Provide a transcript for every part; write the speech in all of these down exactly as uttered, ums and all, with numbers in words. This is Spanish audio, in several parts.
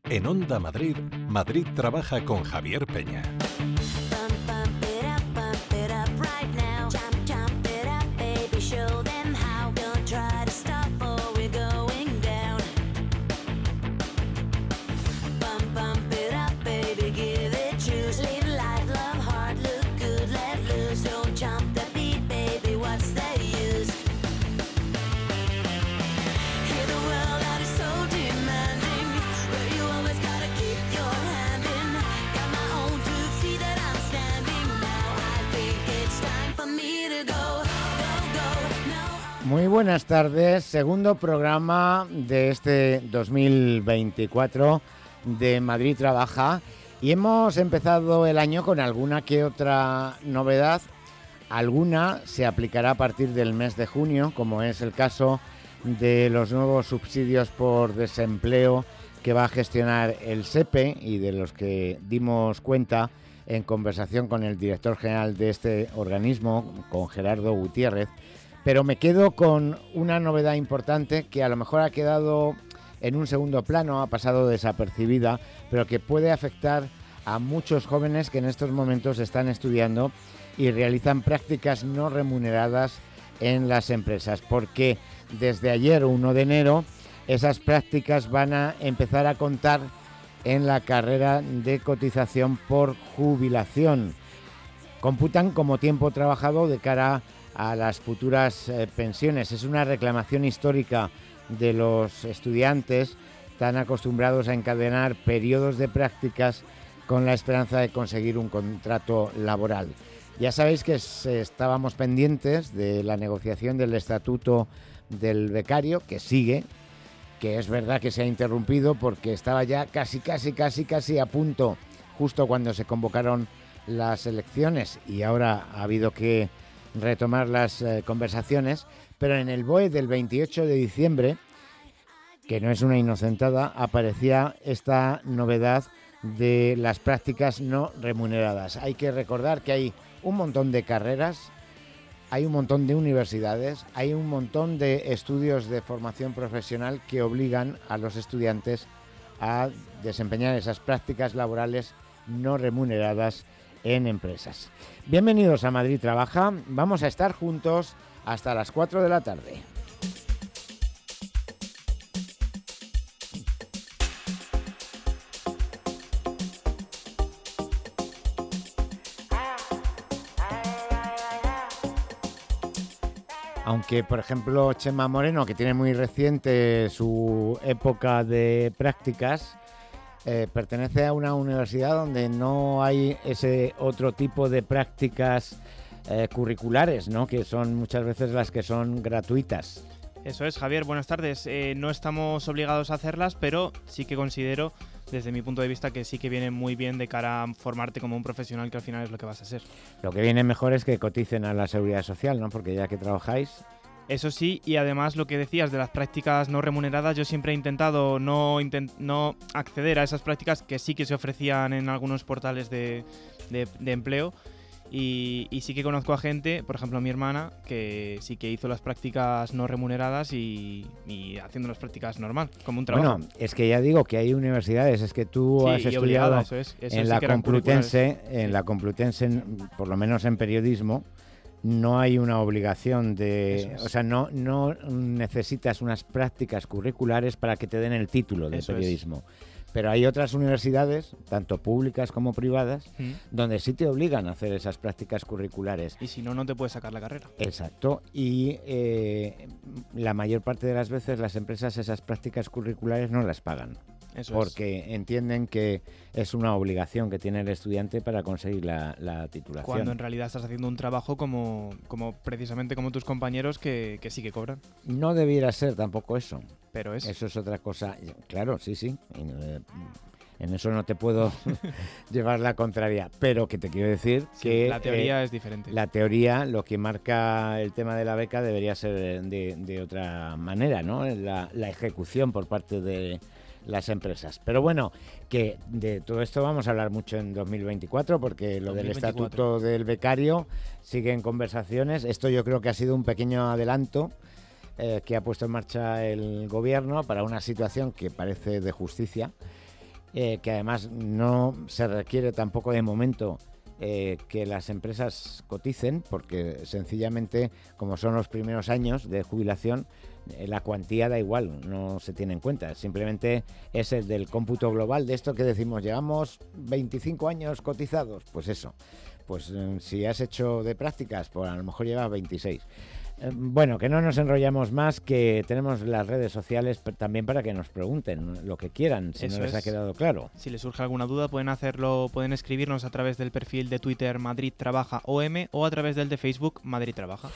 En Onda Madrid, Madrid trabaja con Javier Peña. Muy buenas tardes, segundo programa de este dos mil veinticuatro de Madrid Trabaja, y hemos empezado el año con alguna que otra novedad. Alguna se aplicará a partir del mes de junio, como es el caso de los nuevos subsidios por desempleo que va a gestionar el SEPE y de los que dimos cuenta en conversación con el director general de este organismo, con Gerardo Gutiérrez. Pero me quedo con una novedad importante que a lo mejor ha quedado en un segundo plano, ha pasado desapercibida, pero que puede afectar a muchos jóvenes que en estos momentos están estudiando y realizan prácticas no remuneradas en las empresas, porque desde ayer, uno de enero, esas prácticas van a empezar a contar en la carrera de cotización por jubilación. Computan como tiempo trabajado de cara a las futuras eh, pensiones. Es una reclamación histórica de los estudiantes tan acostumbrados a encadenar periodos de prácticas con la esperanza de conseguir un contrato laboral. Ya sabéis que se, estábamos pendientes de la negociación del estatuto del becario, que sigue, que es verdad que se ha interrumpido porque estaba ya casi, casi, casi, casi a punto, justo cuando se convocaron las elecciones, y ahora ha habido que retomar las eh, conversaciones, pero en el B O E del veintiocho de diciembre, que no es una inocentada, aparecía esta novedad de las prácticas no remuneradas. Hay que recordar que hay un montón de carreras, hay un montón de universidades, hay un montón de estudios de formación profesional que obligan a los estudiantes a desempeñar esas prácticas laborales no remuneradas en empresas. Bienvenidos a Madrid Trabaja. Vamos a estar juntos hasta las cuatro de la tarde. Aunque, por ejemplo, Chema Moreno, que tiene muy reciente su época de prácticas, Eh, pertenece a una universidad donde no hay ese otro tipo de prácticas eh, curriculares, ¿no? Que son muchas veces las que son gratuitas. Eso es, Javier, buenas tardes. Eh, no estamos obligados a hacerlas, pero sí que considero, desde mi punto de vista, que sí que viene muy bien de cara a formarte como un profesional, que al final es lo que vas a ser. Lo que viene mejor es que coticen a la Seguridad Social, ¿no? Porque ya que trabajáis... Eso sí, y además lo que decías de las prácticas no remuneradas, yo siempre he intentado no, intent- no acceder a esas prácticas que sí que se ofrecían en algunos portales de, de, de empleo, y, y sí que conozco a gente, por ejemplo mi hermana, que sí que hizo las prácticas no remuneradas y, y haciendo las prácticas normal, como un trabajo. Bueno, es que ya digo que hay universidades, es que tú sí, has estudiado obligada, eso es, eso en, sí la que Complutense, en sí. la Complutense, por lo menos en periodismo, no hay una obligación de... Es. O sea, no, no necesitas unas prácticas curriculares para que te den el título de Eso periodismo. Es. Pero hay otras universidades, tanto públicas como privadas, ¿Mm? donde sí te obligan a hacer esas prácticas curriculares. Y si no, no te puedes sacar la carrera. Exacto. Y eh, la mayor parte de las veces las empresas esas prácticas curriculares no las pagan. Eso porque es. entienden que es una obligación que tiene el estudiante para conseguir la, la titulación. Cuando en realidad estás haciendo un trabajo como, como precisamente como tus compañeros que, que sí que cobran. No debiera ser tampoco eso. Pero es. Eso es otra cosa. Claro, sí, sí. En eso no te puedo llevar la contraria. Pero que te quiero decir sí, que... la teoría eh, es diferente. La teoría, lo que marca el tema de la beca debería ser de, de otra manera, ¿no? La, la ejecución por parte de las empresas. Pero bueno, que de todo esto vamos a hablar mucho en dos mil veinticuatro, porque lo dos mil veinticuatro. Del estatuto del becario sigue en conversaciones. Esto yo creo que ha sido un pequeño adelanto eh, que ha puesto en marcha el gobierno para una situación que parece de justicia eh, que además no se requiere tampoco de momento eh, que las empresas coticen, porque sencillamente, como son los primeros años de jubilación, eh, la cuantía da igual, no se tiene en cuenta. Simplemente es el del cómputo global de esto que decimos, llevamos veinticinco años cotizados, pues eso. Pues eh, si has hecho de prácticas, pues a lo mejor llevas veintiséis. Eh, bueno, que no nos enrollamos más, que tenemos las redes sociales también para que nos pregunten lo que quieran, si Eso no les ha es. quedado claro. Si les surge alguna duda pueden hacerlo, pueden escribirnos a través del perfil de Twitter Madrid Trabaja O M o a través del de Facebook Madrid Trabaja.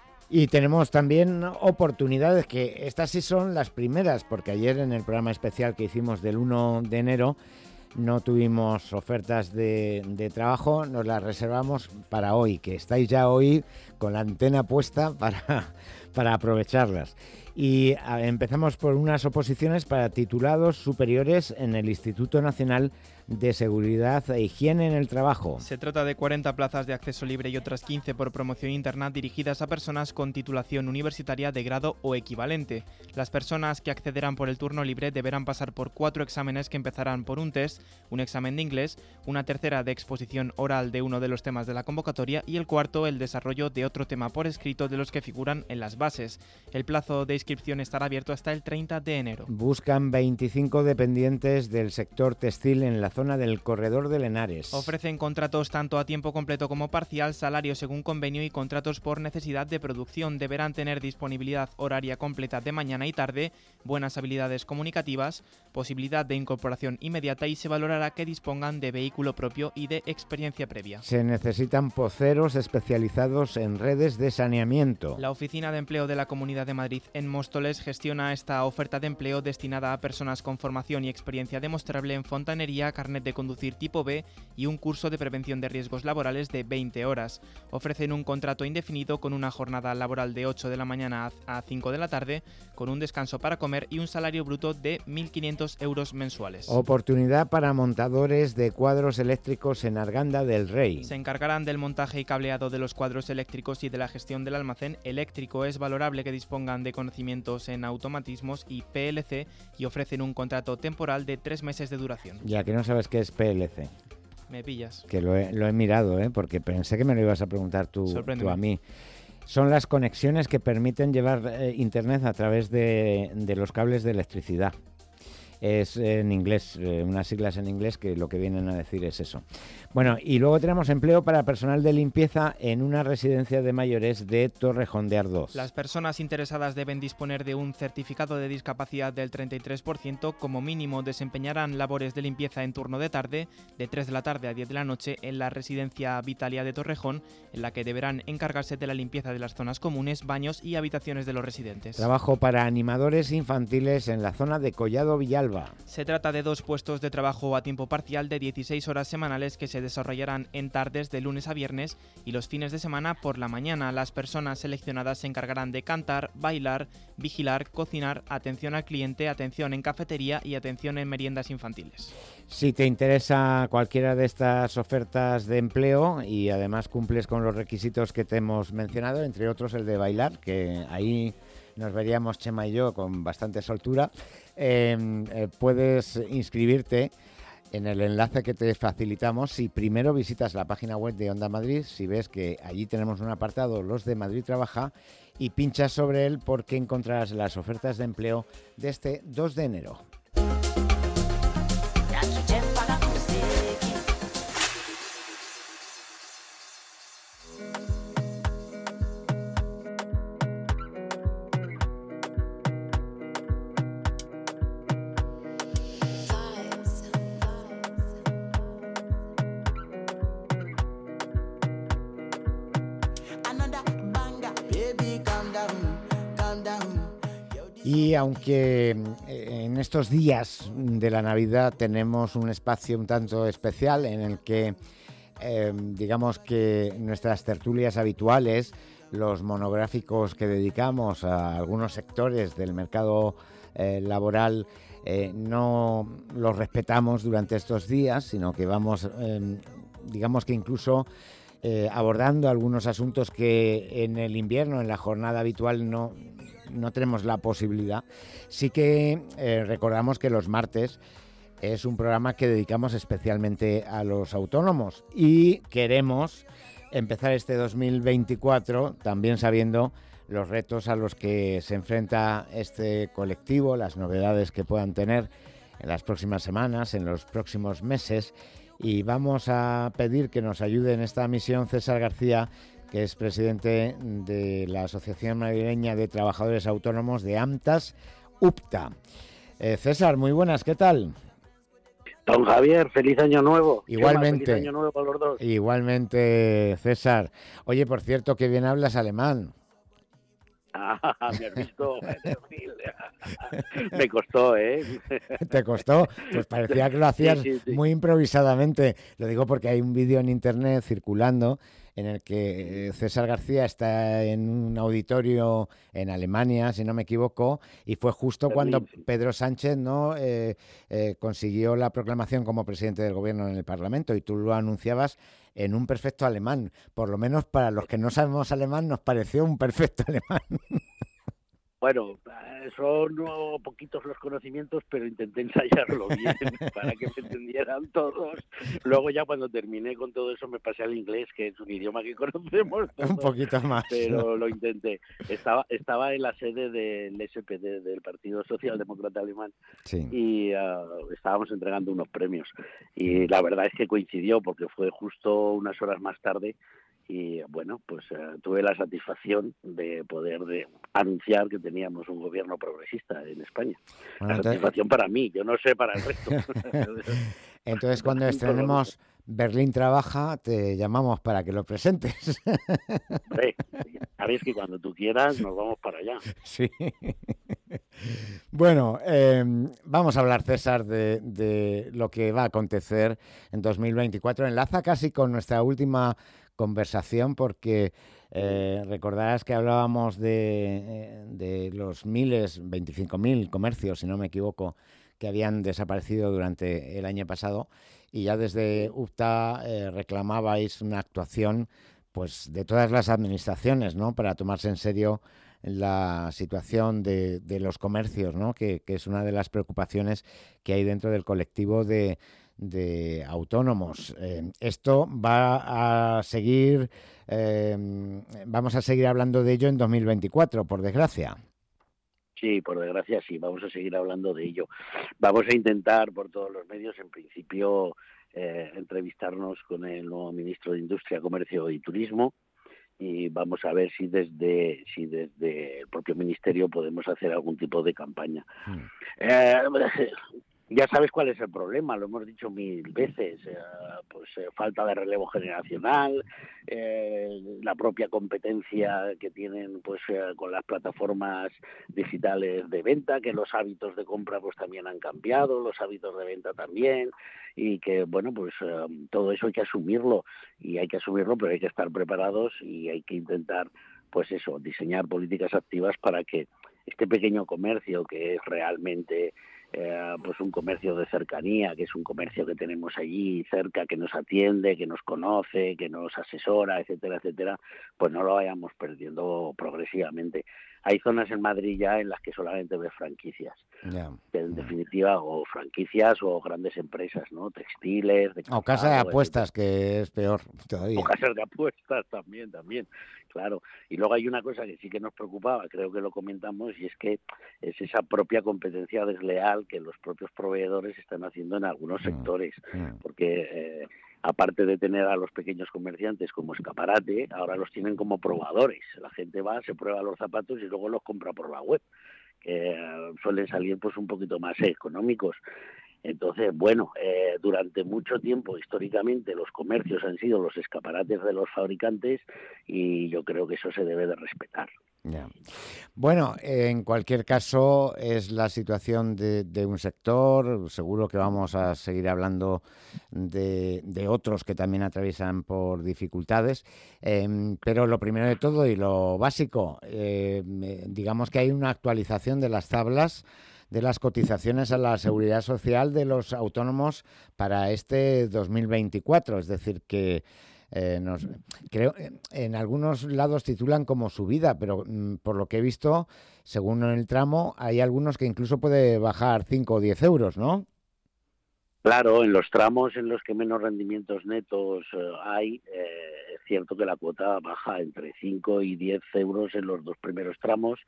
Y tenemos también oportunidades, que estas sí son las primeras, porque ayer en el programa especial que hicimos del uno de enero no tuvimos ofertas de, de trabajo, nos las reservamos para hoy, que estáis ya hoy con la antena puesta para, para aprovecharlas. Y a, empezamos por unas oposiciones para titulados superiores en el Instituto Nacional de Seguridad e Higiene en el Trabajo. Se trata de cuarenta plazas de acceso libre y otras quince por promoción interna dirigidas a personas con titulación universitaria de grado o equivalente. Las personas que accederán por el turno libre deberán pasar por cuatro exámenes que empezarán por un test, un examen de inglés, una tercera de exposición oral de uno de los temas de la convocatoria y el cuarto el desarrollo de otro tema por escrito de los que figuran en las bases. El plazo de inscripción estará abierto hasta el treinta de enero. Buscan veinticinco dependientes del sector textil en la zona del Corredor del Henares. Ofrecen contratos tanto a tiempo completo como parcial, salario según convenio y contratos por necesidad de producción. Deberán tener disponibilidad horaria completa de mañana y tarde, buenas habilidades comunicativas, posibilidad de incorporación inmediata y se valorará que dispongan de vehículo propio y de experiencia previa. Se necesitan poceros especializados en redes de saneamiento. La Oficina de Empleo de la Comunidad de Madrid en Móstoles gestiona esta oferta de empleo destinada a personas con formación y experiencia demostrable en fontanería, carnet de conducir tipo B y un curso de prevención de riesgos laborales de veinte horas. Ofrecen un contrato indefinido con una jornada laboral de ocho de la mañana a cinco de la tarde, con un descanso para comer y un salario bruto de mil quinientos euros mensuales. Oportunidad para montadores de cuadros eléctricos en Arganda del Rey. Se encargarán del montaje y cableado de los cuadros eléctricos y de la gestión del almacén eléctrico. Es valorable que dispongan de conocimientos en automatismos y P L C y ofrecen un contrato temporal de tres meses de duración. Ya que no sabes qué es P L C. Me pillas. Que lo he, lo he mirado, ¿eh? Porque pensé que me lo ibas a preguntar tú, tú a mí. Son las conexiones que permiten llevar eh, internet a través de, de los cables de electricidad. Es en inglés, eh, unas siglas en inglés que lo que vienen a decir es eso. Bueno, y luego tenemos empleo para personal de limpieza en una residencia de mayores de Torrejón de Ardoz. Las personas interesadas deben disponer de un certificado de discapacidad del treinta y tres por ciento. Como mínimo desempeñarán labores de limpieza en turno de tarde, de tres de la tarde a diez de la noche, en la residencia Vitalia de Torrejón, en la que deberán encargarse de la limpieza de las zonas comunes, baños y habitaciones de los residentes. Trabajo para animadores infantiles en la zona de Collado Villalba. Se trata de dos puestos de trabajo a tiempo parcial de dieciséis horas semanales que se desarrollarán en tardes de lunes a viernes y los fines de semana por la mañana. Las personas seleccionadas se encargarán de cantar, bailar, vigilar, cocinar, atención al cliente, atención en cafetería y atención en meriendas infantiles. Si te interesa cualquiera de estas ofertas de empleo y además cumples con los requisitos que te hemos mencionado, entre otros el de bailar, que ahí nos veríamos Chema y yo con bastante soltura, eh, eh, puedes inscribirte en el enlace que te facilitamos si primero visitas la página web de Onda Madrid, si ves que allí tenemos un apartado, los de Madrid Trabaja, y pinchas sobre él porque encontrarás las ofertas de empleo de este dos de enero. Y aunque en estos días de la Navidad tenemos un espacio un tanto especial en el que eh, digamos que nuestras tertulias habituales, los monográficos que dedicamos a algunos sectores del mercado eh, laboral, eh, no los respetamos durante estos días, sino que vamos, eh, digamos que incluso eh, abordando algunos asuntos que en el invierno, en la jornada habitual, no... no tenemos la posibilidad. Sí que eh, recordamos que los martes es un programa que dedicamos especialmente a los autónomos y queremos empezar este dos mil veinticuatro también sabiendo los retos a los que se enfrenta este colectivo, las novedades que puedan tener en las próximas semanas, en los próximos meses. Y vamos a pedir que nos ayude en esta misión César García, que es presidente de la Asociación Madrileña de Trabajadores Autónomos de AMTAS UPTA. Eh, César, muy buenas, ¿qué tal? Don Javier, feliz año nuevo. Igualmente. Feliz año nuevo para los dos. Igualmente, César. Oye, por cierto, qué bien hablas alemán. Ah, me has visto. Me costó, ¿eh? ¿Te costó? Pues parecía que lo hacías sí, sí, sí. muy improvisadamente. Lo digo porque hay un vídeo en internet circulando en el que César García está en un auditorio en Alemania, si no me equivoco, y fue justo cuando Pedro Sánchez no eh, eh, consiguió la proclamación como presidente del gobierno en el Parlamento, y tú lo anunciabas en un perfecto alemán. Por lo menos para los que no sabemos alemán nos pareció un perfecto alemán. Bueno, son no, poquitos los conocimientos, pero intenté ensayarlo bien para que me entendieran todos. Luego ya cuando terminé con todo eso me pasé al inglés, que es un idioma que conocemos todos, un poquito más. Pero lo intenté. Estaba estaba en la sede del S P D, del Partido Socialdemócrata Alemán, sí. y uh, estábamos entregando unos premios. Y la verdad es que coincidió porque fue justo unas horas más tarde. Y bueno, pues uh, tuve la satisfacción de poder de anunciar que teníamos un gobierno progresista en España. Bueno, la entonces... satisfacción para mí, yo no sé para el resto. Entonces, cuando estrenemos Berlín Trabaja, te llamamos para que lo presentes. Hombre, sabes que cuando tú quieras nos vamos para allá. Sí. Bueno, eh, vamos a hablar, César, de, de lo que va a acontecer en dos mil veinticuatro. Enlaza casi con nuestra última conversación porque eh, recordarás que hablábamos de, de los miles, veinticinco mil comercios, si no me equivoco, que habían desaparecido durante el año pasado, y ya desde UPTA eh, reclamabais una actuación pues de todas las administraciones, ¿no?, para tomarse en serio la situación de, de los comercios, ¿no?, que, que es una de las preocupaciones que hay dentro del colectivo de de autónomos. Eh, esto va a seguir, eh, vamos a seguir hablando de ello en dos mil veinticuatro, por desgracia. Sí, por desgracia sí, vamos a seguir hablando de ello. Vamos a intentar por todos los medios, en principio, eh, entrevistarnos con el nuevo ministro de Industria, Comercio y Turismo, y vamos a ver si desde si desde el propio ministerio podemos hacer algún tipo de campaña. Hmm. Eh, Ya sabes cuál es el problema, lo hemos dicho mil veces, eh, pues eh, falta de relevo generacional, eh, la propia competencia que tienen pues eh, con las plataformas digitales de venta, que los hábitos de compra pues también han cambiado, los hábitos de venta también, y que bueno pues eh, todo eso hay que asumirlo, y hay que asumirlo, pero hay que estar preparados y hay que intentar pues eso, diseñar políticas activas para que este pequeño comercio, que es realmente Eh, pues un comercio de cercanía, que es un comercio que tenemos allí cerca, que nos atiende, que nos conoce, que nos asesora, etcétera, etcétera, pues no lo vayamos perdiendo progresivamente. Hay zonas en Madrid ya en las que solamente ves franquicias, yeah. en definitiva, o franquicias o grandes empresas, ¿no? Textiles, de calzado, o casas de apuestas, etcétera. Que es peor todavía. O casas de apuestas también, también, claro. Y luego hay una cosa que sí que nos preocupaba, creo que lo comentamos, y es que es esa propia competencia desleal que los propios proveedores están haciendo en algunos sectores, mm. porque eh, aparte de tener a los pequeños comerciantes como escaparate, ahora los tienen como probadores. La gente va, se prueba los zapatos y luego los compra por la web, que eh, suelen salir pues un poquito más económicos. Entonces, bueno, eh, durante mucho tiempo, históricamente, los comercios han sido los escaparates de los fabricantes, y yo creo que eso se debe de respetar. Yeah. Bueno, en cualquier caso es la situación de, de un sector. Seguro que vamos a seguir hablando de, de otros que también atraviesan por dificultades, eh, pero lo primero de todo y lo básico, eh, digamos que hay una actualización de las tablas de las cotizaciones a la Seguridad Social de los autónomos para este dos mil veinticuatro, es decir que Eh, nos, creo en algunos lados titulan como subida, pero mm, por lo que he visto, según el tramo, hay algunos que incluso puede bajar cinco o diez euros, ¿no? Claro, en los tramos en los que menos rendimientos netos eh, hay, eh, es cierto que la cuota baja entre cinco y diez euros en los dos primeros tramos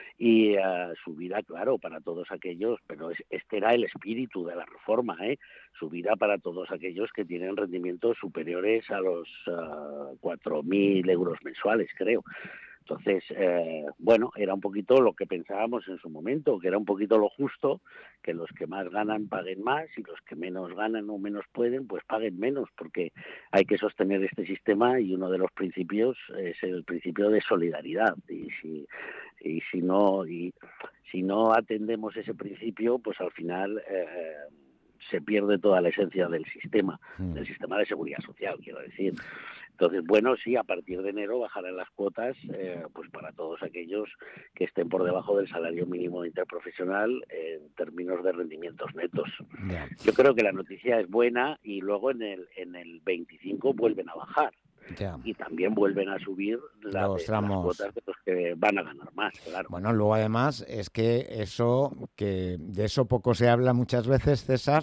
y uh, subirá, claro, para todos aquellos, pero es, este era el espíritu de la reforma, ¿eh? Subirá para todos aquellos que tienen rendimientos superiores a los uh, cuatro mil euros mensuales, creo. Entonces, eh, bueno, era un poquito lo que pensábamos en su momento, que era un poquito lo justo, que los que más ganan paguen más y los que menos ganan o menos pueden, pues paguen menos, porque hay que sostener este sistema y uno de los principios es el principio de solidaridad. Y si, y si no, y si no atendemos ese principio, pues al final eh, se pierde toda la esencia del sistema, mm. del sistema de seguridad social, quiero decir. Entonces, bueno, sí, a partir de enero bajarán las cuotas eh, pues para todos aquellos que estén por debajo del salario mínimo interprofesional en términos de rendimientos netos. Yeah. Yo creo que la noticia es buena y luego en el en el veinticinco vuelven a bajar. Yeah. Y también vuelven a subir la los de, tramos. las cuotas de los que van a ganar más, claro. Bueno, luego además es que eso, que de eso poco se habla muchas veces, César.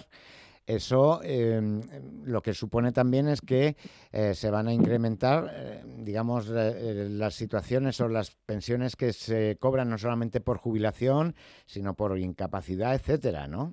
Eso eh, lo que supone también es que eh, se van a incrementar, eh, digamos, eh, las situaciones o las pensiones que se cobran no solamente por jubilación, sino por incapacidad, etcétera, ¿no?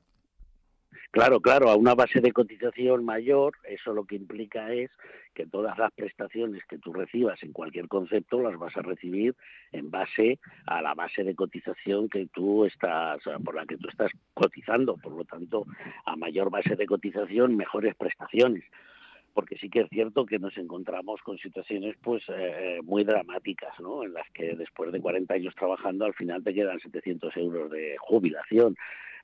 Claro, claro, a una base de cotización mayor, eso lo que implica es que todas las prestaciones que tú recibas en cualquier concepto las vas a recibir en base a la base de cotización que tú estás, por la que tú estás cotizando. Por lo tanto, a mayor base de cotización, mejores prestaciones. Porque sí que es cierto que nos encontramos con situaciones pues eh, muy dramáticas, ¿no? En las que después de cuarenta años trabajando al final te quedan setecientos euros de jubilación.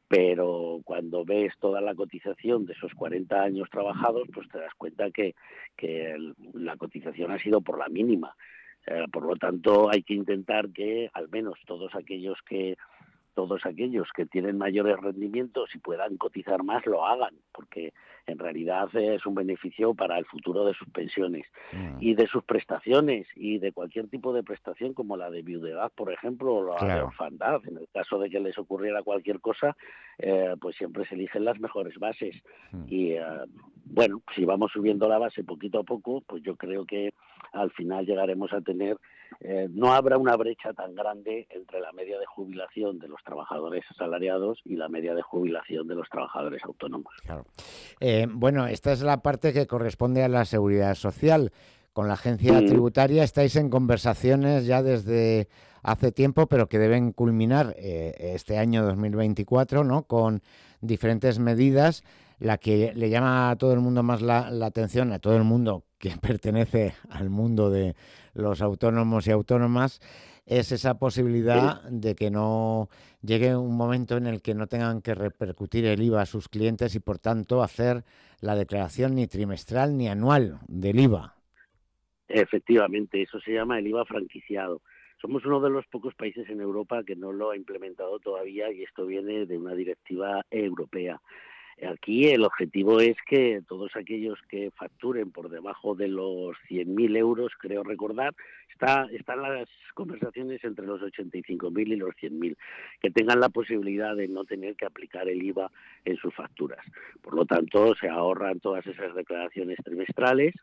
Pero cuando ves toda la cotización de esos cuarenta años trabajados, pues te das cuenta que, que el, la cotización ha sido por la mínima. Eh, por lo tanto, hay que intentar que al menos todos aquellos que todos aquellos que tienen mayores rendimientos y puedan cotizar más lo hagan, porque en realidad es un beneficio para el futuro de sus pensiones mm. y de sus prestaciones y de cualquier tipo de prestación como la de viudedad, por ejemplo, o la claro. de orfandad. En el caso de que les ocurriera cualquier cosa, eh, pues siempre se eligen las mejores bases. Mm. Y eh, bueno, si vamos subiendo la base poquito a poco, pues yo creo que al final llegaremos a tener, eh, no habrá una brecha tan grande entre la media de jubilación de los trabajadores asalariados y la media de jubilación de los trabajadores autónomos. Claro. Eh, bueno, esta es la parte que corresponde a la seguridad social. Con la agencia mm. tributaria estáis en conversaciones ya desde hace tiempo, pero que deben culminar eh, este año dos mil veinticuatro, ¿no? Con diferentes medidas. La que le llama a todo el mundo más la, la atención, a todo el mundo que pertenece al mundo de los autónomos y autónomas, es esa posibilidad de que no llegue un momento en el que no tengan que repercutir el I V A a sus clientes y, por tanto, hacer la declaración ni trimestral ni anual del I V A. Efectivamente, eso se llama el I V A franquiciado. Somos uno de los pocos países en Europa que no lo ha implementado todavía y esto viene de una directiva europea. Aquí el objetivo es que todos aquellos que facturen por debajo de los cien mil euros, creo recordar, está, están las conversaciones entre los ochenta y cinco mil y los cien mil, que tengan la posibilidad de no tener que aplicar el I V A en sus facturas. Por lo tanto, se ahorran todas esas declaraciones trimestrales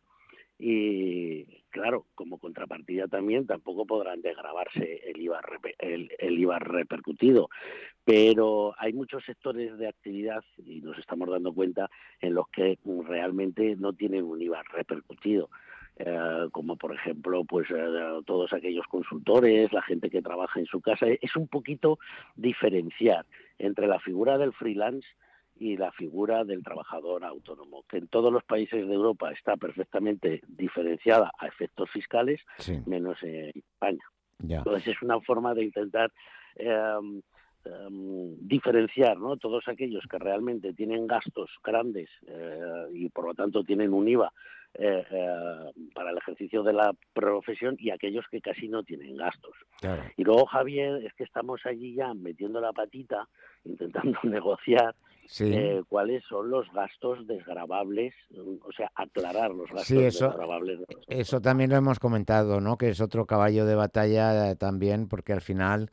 y, claro, como contrapartida también tampoco podrán desgravarse el I V A, el, el I V A repercutido. Pero hay muchos sectores de actividad, y nos estamos dando cuenta, en los que realmente no tienen un I V A repercutido. Eh, como por ejemplo pues eh, todos aquellos consultores, la gente que trabaja en su casa. Es un poquito diferenciar entre la figura del freelance y la figura del trabajador autónomo, que en todos los países de Europa está perfectamente diferenciada a efectos fiscales, sí. menos en España. Ya. Entonces es una forma de intentar eh, um, diferenciar, ¿no? Todos aquellos que realmente tienen gastos grandes eh, y por lo tanto tienen un I V A eh, eh, para el ejercicio de la profesión y aquellos que casi no tienen gastos. Claro. Y luego, Javier, es que estamos allí ya metiendo la patita, intentando negociar sí. eh, cuáles son los gastos desgravables, o sea, aclarar los gastos sí, eso, desgravables. De eso también lo hemos comentado, ¿no? Que es otro caballo de batalla eh, también, porque al final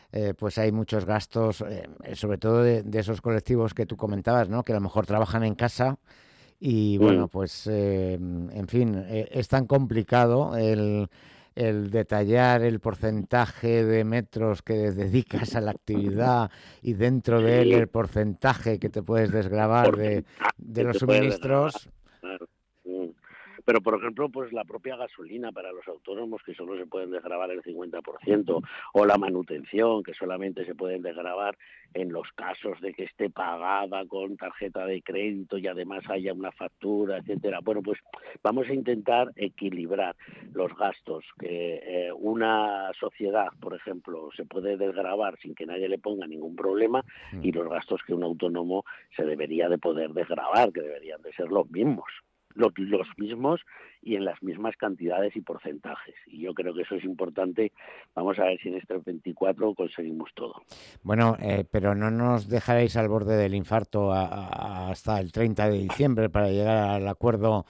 eh, pues hay muchos gastos, eh, sobre todo de, de esos colectivos que tú comentabas, ¿no? Que a lo mejor trabajan en casa y bueno, Mm. pues eh, en fin, eh, es tan complicado el, el detallar el porcentaje de metros que dedicas a la actividad y dentro de él Sí, el porcentaje que te puedes desgravar de, porcentaje de que los te puedes desgravar, suministros. claro. Mm. Pero, por ejemplo, pues la propia gasolina para los autónomos, que solo se pueden desgravar el cincuenta por ciento, o la manutención, que solamente se pueden desgravar en los casos de que esté pagada con tarjeta de crédito y además haya una factura, etcétera. Bueno, pues vamos a intentar equilibrar los gastos, que eh, una sociedad, por ejemplo, se puede desgravar sin que nadie le ponga ningún problema, Mm. y los gastos que un autónomo se debería de poder desgravar, que deberían de ser los mismos. Los, los mismos y en las mismas cantidades y porcentajes. Y yo creo que eso es importante. Vamos a ver si en este veinticuatro conseguimos todo. Bueno, eh, pero no nos dejaréis al borde del infarto a- a- hasta el treinta de diciembre para llegar al acuerdo.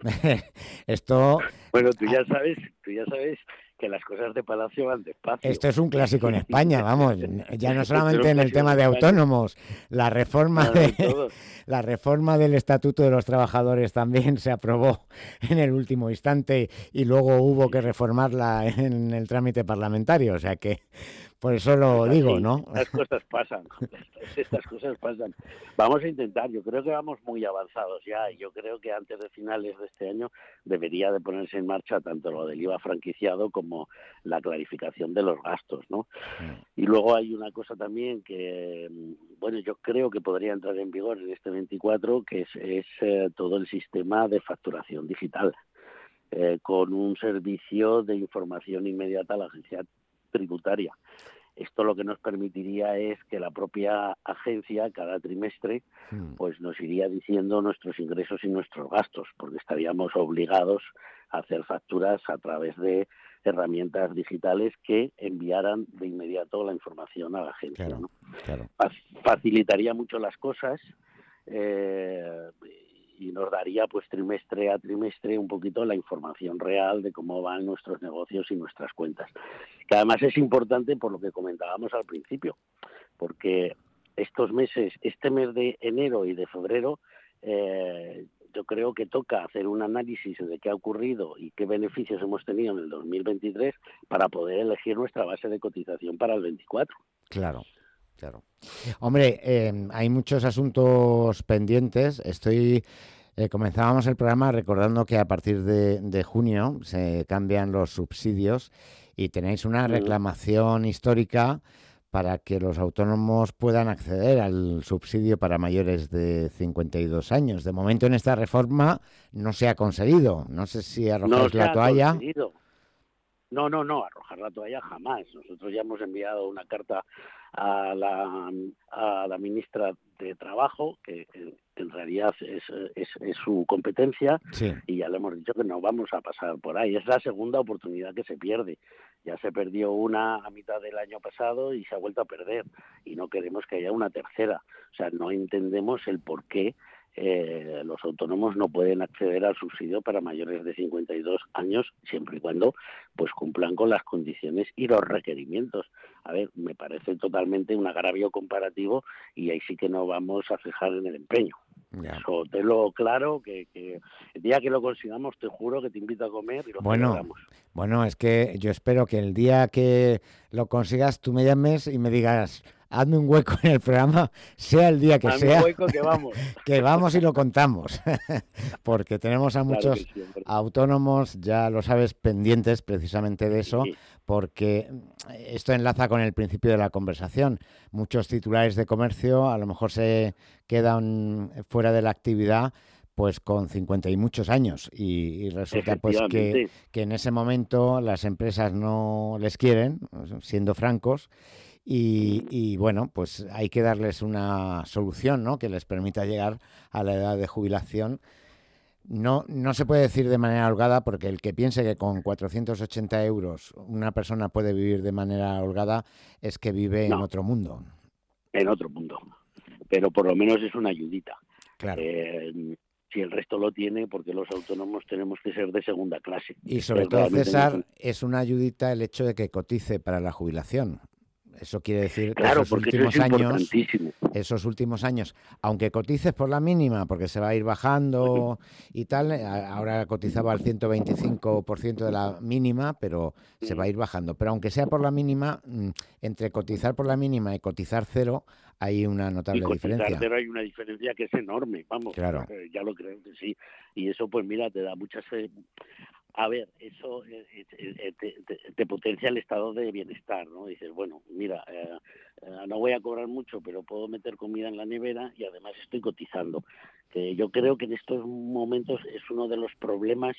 Esto, Bueno, tú ya sabes, tú ya sabes que las cosas de Palacio van despacio. esto es un clásico en España, vamos, ya no Esto es solamente un en el clásico tema en de España. autónomos, la reforma No, no, de, en todo. la reforma del Estatuto de los Trabajadores también se aprobó en el último instante y luego hubo que reformarla en el trámite parlamentario, o sea que por eso lo Pues digo, así, ¿no? estas cosas pasan, estas cosas pasan. Vamos a intentar, yo creo que vamos muy avanzados ya, y yo creo que antes de finales de este año debería de ponerse en marcha tanto lo del I V A franquiciado como la clarificación de los gastos, ¿no? Y luego hay una cosa también que, bueno, yo creo que podría entrar en vigor en este veinticuatro, que es, es eh, todo el sistema de facturación digital, eh, con un servicio de información inmediata a la agencia tributaria. Esto lo que nos permitiría es que la propia agencia cada trimestre pues nos iría diciendo nuestros ingresos y nuestros gastos, porque estaríamos obligados a hacer facturas a través de herramientas digitales que enviaran de inmediato la información a la agencia, Claro, ¿no? claro. Facilitaría mucho las cosas eh, y nos daría pues trimestre a trimestre un poquito la información real de cómo van nuestros negocios y nuestras cuentas. Que además es importante por lo que comentábamos al principio, porque estos meses, este mes de enero y de febrero, eh, yo creo que toca hacer un análisis de qué ha ocurrido y qué beneficios hemos tenido en el dos mil veintitrés para poder elegir nuestra base de cotización para el veinticuatro. Claro, claro. Hombre, eh, hay muchos asuntos pendientes. Estoy, eh, comenzábamos el programa recordando que a partir de, de junio se cambian los subsidios y tenéis una reclamación histórica para que los autónomos puedan acceder al subsidio para mayores de cincuenta y dos años. De momento en esta reforma no se ha conseguido. No sé si arrojáis no la toalla. Conseguido. No, no, no, arrojar la toalla jamás. Nosotros ya hemos enviado una carta a la, a la ministra de Trabajo, que en realidad es, es, es su competencia, sí. Y ya le hemos dicho que no vamos a pasar por ahí. Es la segunda oportunidad que se pierde. Ya se perdió una a mitad del año pasado y se ha vuelto a perder. Y no queremos que haya una tercera. O sea, no entendemos el por qué Eh, los autónomos no pueden acceder al subsidio para mayores de cincuenta y dos años siempre y cuando pues cumplan con las condiciones y los requerimientos. A ver, me parece totalmente un agravio comparativo y ahí sí que no vamos a fijar en el empeño. Ya. Eso tenlo claro, que, que el día que lo consigamos te juro que te invito a comer y lo bueno, celebramos. Bueno, es que yo espero que el día que lo consigas tú me llames y me digas hazme un hueco en el programa, sea el día que hazme sea, un hueco que vamos. que vamos y lo contamos, porque tenemos a muchos claro sí, autónomos, ya lo sabes, pendientes precisamente de eso, sí. porque esto enlaza con el principio de la conversación. Muchos titulares de comercio a lo mejor se quedan fuera de la actividad pues con cincuenta y muchos años y, y resulta pues que, que en ese momento las empresas no les quieren, siendo francos, y, y bueno, pues hay que darles una solución, ¿no?, que les permita llegar a la edad de jubilación. No, no se puede decir de manera holgada, porque el que piense que con cuatrocientos ochenta euros una persona puede vivir de manera holgada es que vive no, en otro mundo. En otro mundo, pero por lo menos es una ayudita. Claro. Eh, si el resto lo tiene, porque los autónomos tenemos que ser de segunda clase. Y sobre todo, César, es una ayudita el hecho de que cotice para la jubilación. Eso quiere decir que Claro, esos porque últimos eso es años, importantísimo. esos últimos años, aunque cotices por la mínima, porque se va a ir bajando y tal, ahora cotizaba al ciento veinticinco por ciento de la mínima, pero se va a ir bajando. Pero aunque sea por la mínima, entre cotizar por la mínima y cotizar cero, hay una notable y cotizar diferencia. Cero hay una diferencia que es enorme, vamos, claro. Ya lo creo que sí. Y eso, pues mira, te da muchas... A ver, eso eh, eh, te, te, te potencia el estado de bienestar, ¿no? Dices, bueno, mira, eh, eh, no voy a cobrar mucho, pero puedo meter comida en la nevera y además estoy cotizando. Que yo creo que en estos momentos es uno de los problemas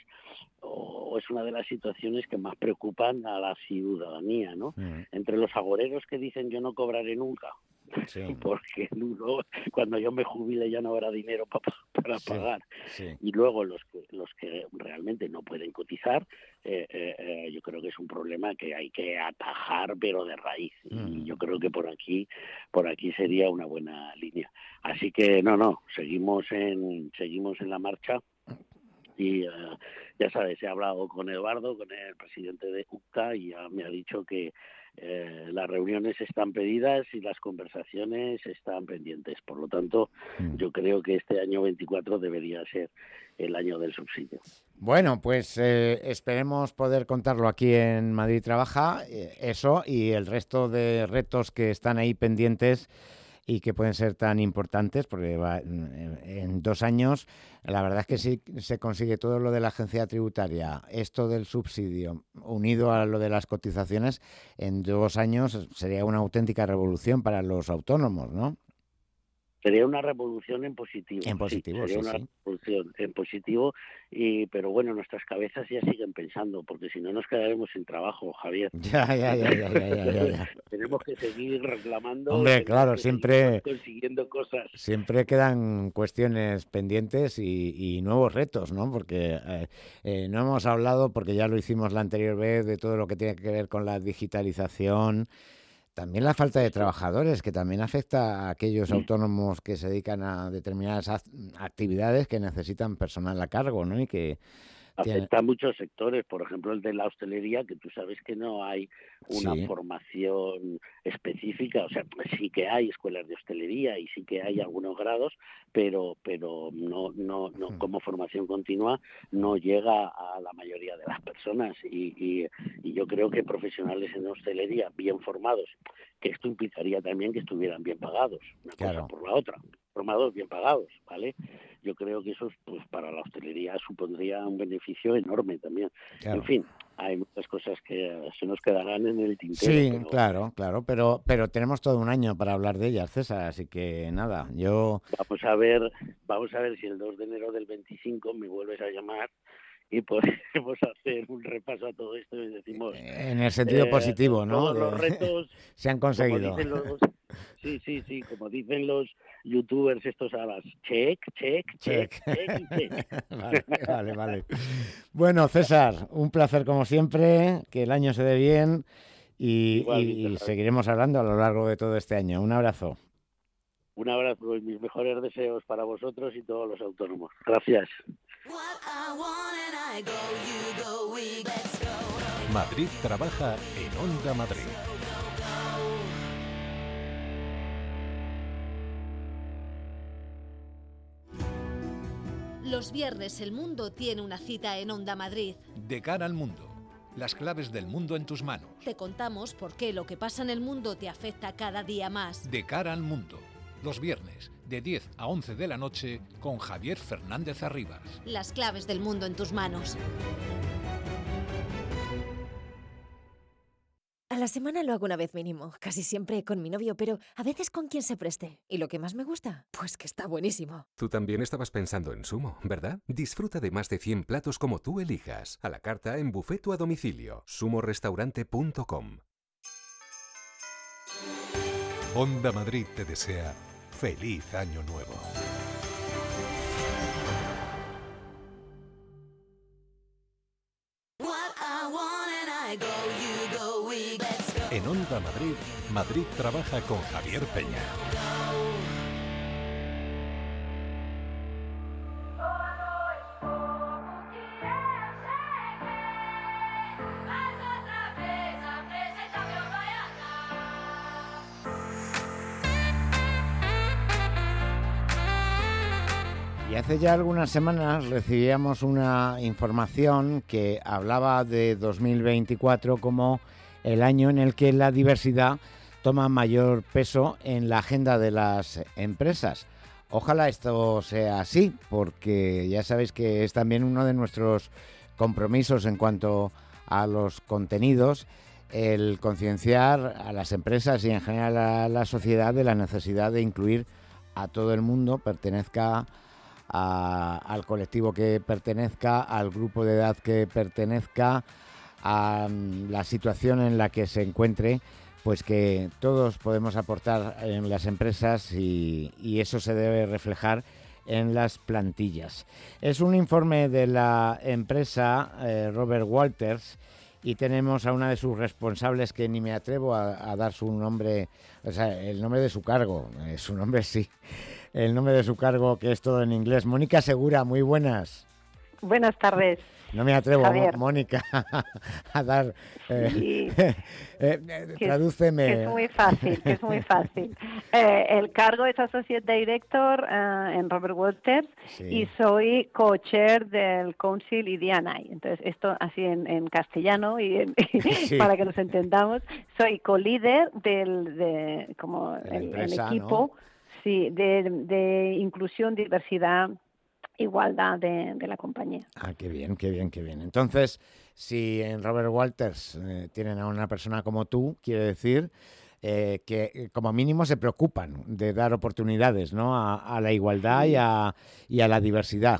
o es una de las situaciones que más preocupan a la ciudadanía, ¿no? Mm. Entre los agoreros que dicen yo no cobraré nunca, sí. porque no, cuando yo me jubile ya no habrá dinero para, para sí, pagar, sí. y luego los que, los que realmente no pueden cotizar, eh, eh, yo creo que es un problema que hay que atajar pero de raíz, mm. y yo creo que por aquí por aquí sería una buena línea. Así que no, no, seguimos en seguimos en la marcha. Y uh, ya sabes, he hablado con Eduardo, con el presidente de U C A, y ya me ha dicho que eh, las reuniones están pedidas y las conversaciones están pendientes. Por lo tanto, mm. yo creo que este año veinticuatro debería ser el año del subsidio. Bueno, pues eh, esperemos poder contarlo aquí en Madrid Trabaja, eh, eso y el resto de retos que están ahí pendientes y que pueden ser tan importantes, porque va, en, en dos años la verdad es que sí se consigue todo lo de la agencia tributaria, esto del subsidio, unido a lo de las cotizaciones, en dos años sería una auténtica revolución para los autónomos, ¿no? Sería una revolución en positivo. En positivo, sí. Sería sí, una sí. revolución en positivo, y, pero bueno, nuestras cabezas ya siguen pensando, porque si no nos quedaremos sin trabajo, Javier. Ya, ya, ya, ya, ya, ya, ya, ya. Tenemos que seguir reclamando. Hombre, claro, siempre consiguiendo cosas. Siempre quedan cuestiones pendientes y, y nuevos retos, ¿no? Porque eh, eh, no hemos hablado, porque ya lo hicimos la anterior vez, de todo lo que tiene que ver con la digitalización. También la falta de trabajadores, que también afecta a aquellos autónomos que se dedican a determinadas actividades que necesitan personal a cargo, ¿no? Y que afecta a muchos sectores, por ejemplo el de la hostelería, que tú sabes que no hay una sí. formación específica, o sea, sí que hay escuelas de hostelería y sí que hay algunos grados, pero pero no no no hmm. como formación continua no llega a la mayoría de las personas, y, y, y yo creo que profesionales en hostelería bien formados, que esto implicaría también que estuvieran bien pagados, una claro. cosa por la otra, formados bien pagados, ¿vale? Yo creo que eso, pues, para la hostelería supondría un beneficio enorme también. Claro. En fin, hay muchas cosas que se nos quedarán en el tintero. Sí, pero... claro, claro, pero pero tenemos todo un año para hablar de ellas, César, así que nada, yo... Vamos a ver, vamos a ver si el dos de enero del veinticinco me vuelves a llamar y podemos hacer un repaso a todo esto y decimos... En el sentido eh, positivo, ¿no? Todos los retos... se han conseguido. Los, sí, sí, sí, como dicen los youtubers estos ahora, check, check, check, check, check, check. Vale, vale, vale. Bueno, César, un placer como siempre, que el año se dé bien y, Igual, y, y seguiremos hablando a lo largo de todo este año. Un abrazo. Un abrazo y mis mejores deseos para vosotros y todos los autónomos. Gracias. Madrid Trabaja en Onda Madrid. Los viernes el mundo tiene una cita en Onda Madrid. De cara al mundo. Las claves del mundo en tus manos. Te contamos por qué lo que pasa en el mundo te afecta cada día más. De cara al mundo. Los viernes, de diez a once de la noche, con Javier Fernández Arribas. Las claves del mundo en tus manos. A la semana lo hago una vez mínimo, casi siempre con mi novio, pero a veces con quien se preste. ¿Y lo que más me gusta? Pues que está buenísimo. Tú también estabas pensando en Sumo, ¿verdad? Disfruta de más de cien platos como tú elijas. A la carta en buffet o a domicilio. sumo restaurante punto com. Onda Madrid te desea feliz año nuevo. En Onda Madrid, Madrid Trabaja con Javier Peña. Y hace ya algunas semanas recibíamos una información que hablaba de dos mil veinticuatro como el año en el que la diversidad toma mayor peso en la agenda de las empresas. Ojalá esto sea así, porque ya sabéis que es también uno de nuestros compromisos en cuanto a los contenidos, el concienciar a las empresas y en general a la sociedad de la necesidad de incluir a todo el mundo, pertenezca a, al colectivo que pertenezca, al grupo de edad que pertenezca, a la situación en la que se encuentre, pues que todos podemos aportar en las empresas y, y eso se debe reflejar en las plantillas. Es un informe de la empresa eh, Robert Walters y tenemos a una de sus responsables que ni me atrevo a, a dar su nombre, o sea, el nombre de su cargo, eh, su nombre sí, el nombre de su cargo, que es todo en inglés. Mónica Segura, muy buenas. Buenas tardes. No me atrevo, Javier. Mónica, a dar... Eh, sí. eh, que tradúceme. Es, que es muy fácil, que es muy fácil. Eh, el cargo es Associate Director uh, en Robert Walters, sí. Y soy co-chair del Council y D and I. Entonces, esto así en, en castellano y, en, sí. Para que nos entendamos. Soy co-líder del de, como de el, empresa, el equipo, ¿no? Sí, de, de inclusión, diversidad, igualdad de, de la compañía. Ah, qué bien, qué bien, qué bien. Entonces, si en Robert Walters eh, tienen a una persona como tú, quiere decir eh, que como mínimo se preocupan de dar oportunidades, ¿no? a, a la igualdad sí. y, a, y a la diversidad.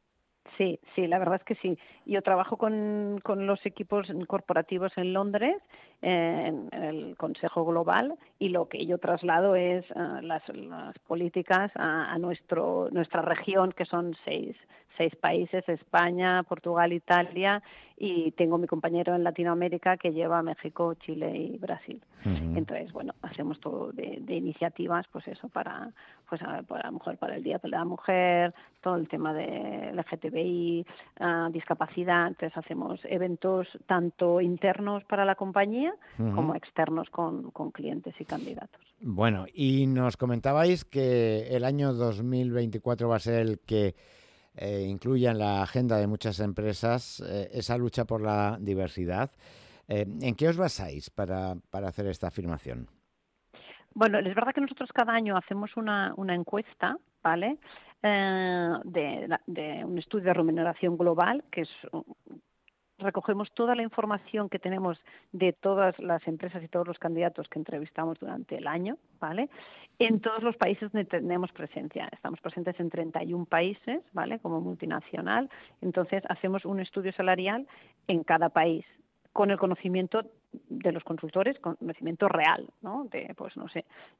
Sí, sí, la verdad es que sí. Yo trabajo con, con los equipos corporativos en Londres, eh, en el Consejo Global, y lo que yo traslado es uh, las, las políticas a, a nuestro nuestra región, que son seis, seis países, España, Portugal, Italia, y tengo mi compañero en Latinoamérica que lleva México, Chile y Brasil. Uh-huh. Entonces, bueno, hacemos todo de, de iniciativas, pues eso, para pues para mujer, para el Día de la Mujer, todo el tema de L G T B I, uh, discapacidad. Entonces hacemos eventos tanto internos para la compañía uh-huh. como externos con, con clientes y candidatos. Bueno, y nos comentabais que el año dos mil veinticuatro va a ser el que eh, incluya en la agenda de muchas empresas eh, esa lucha por la diversidad. Eh, ¿En qué os basáis para, para hacer esta afirmación? Bueno, es verdad que nosotros cada año hacemos una, una encuesta, ¿vale? Eh, de, de un estudio de remuneración global, que es recogemos toda la información que tenemos de todas las empresas y todos los candidatos que entrevistamos durante el año, ¿vale? En todos los países donde tenemos presencia. Estamos presentes en treinta y un países, ¿vale? Como multinacional. Entonces, hacemos un estudio salarial en cada país con el conocimiento de los consultores, conocimiento real, ¿no? De, pues no sé,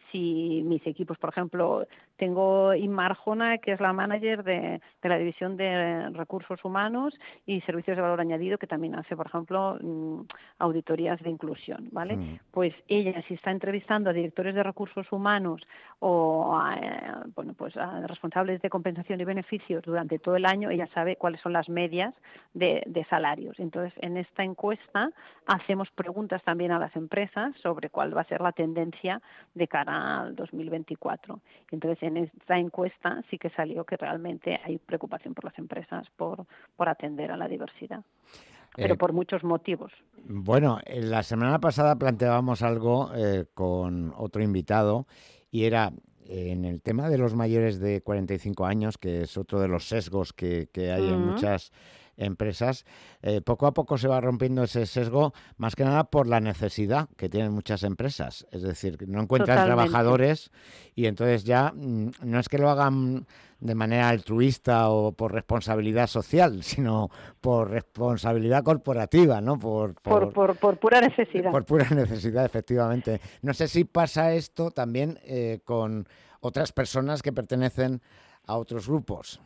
si mis equipos, por ejemplo, tengo Inma Arjona, que es la manager de, de la división de recursos humanos y servicios de valor añadido, que también hace, por ejemplo, auditorías de inclusión, ¿vale? Mm. Pues ella, si está entrevistando a directores de recursos humanos o a, eh, bueno, pues a responsables de compensación y beneficios durante todo el año, ella sabe cuáles son las medias de, de salarios. Entonces, en esta encuesta hacemos preguntas también a las empresas sobre cuál va a ser la tendencia de cara al dos mil veinticuatro. Entonces, en esta encuesta sí que salió que realmente hay preocupación por las empresas por, por atender a la diversidad, pero eh, por muchos motivos. Bueno, la semana pasada planteábamos algo eh, con otro invitado y era en el tema de los mayores de cuarenta y cinco años, que es otro de los sesgos que, que hay uh-huh. en muchas empresas. Eh, poco a poco se va rompiendo ese sesgo, más que nada por la necesidad que tienen muchas empresas. Es decir, no encuentran Totalmente. trabajadores y entonces ya mm, no es que lo hagan de manera altruista o por responsabilidad social, sino por responsabilidad corporativa, ¿no? Por, por, por, por, por pura necesidad. Por pura necesidad, efectivamente. No sé si pasa esto también eh, con otras personas que pertenecen a otros grupos.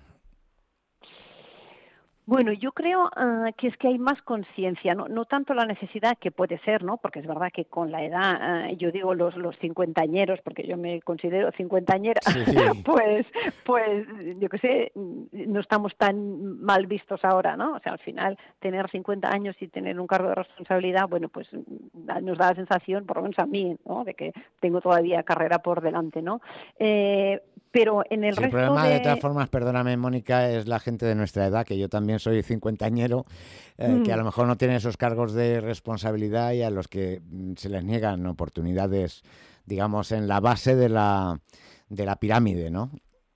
Bueno, yo creo uh, que es que hay más conciencia, no, no tanto la necesidad que puede ser, ¿no? Porque es verdad que con la edad, uh, yo digo los los cincuentañeros, porque yo me considero cincuentañera, sí. pues, pues yo qué sé, no estamos tan mal vistos ahora, ¿no? O sea, al final tener cincuenta años y tener un cargo de responsabilidad, bueno, pues nos da la sensación, por lo menos a mí, ¿no? De que tengo todavía carrera por delante, ¿no? Eh, Pero en el sí, resto el problema, de... de todas formas, perdóname, Mónica, es la gente de nuestra edad, que yo también soy cincuentañero, eh, mm. que a lo mejor no tienen esos cargos de responsabilidad y a los que mm, se les niegan oportunidades, digamos, en la base de la, de la pirámide, ¿no?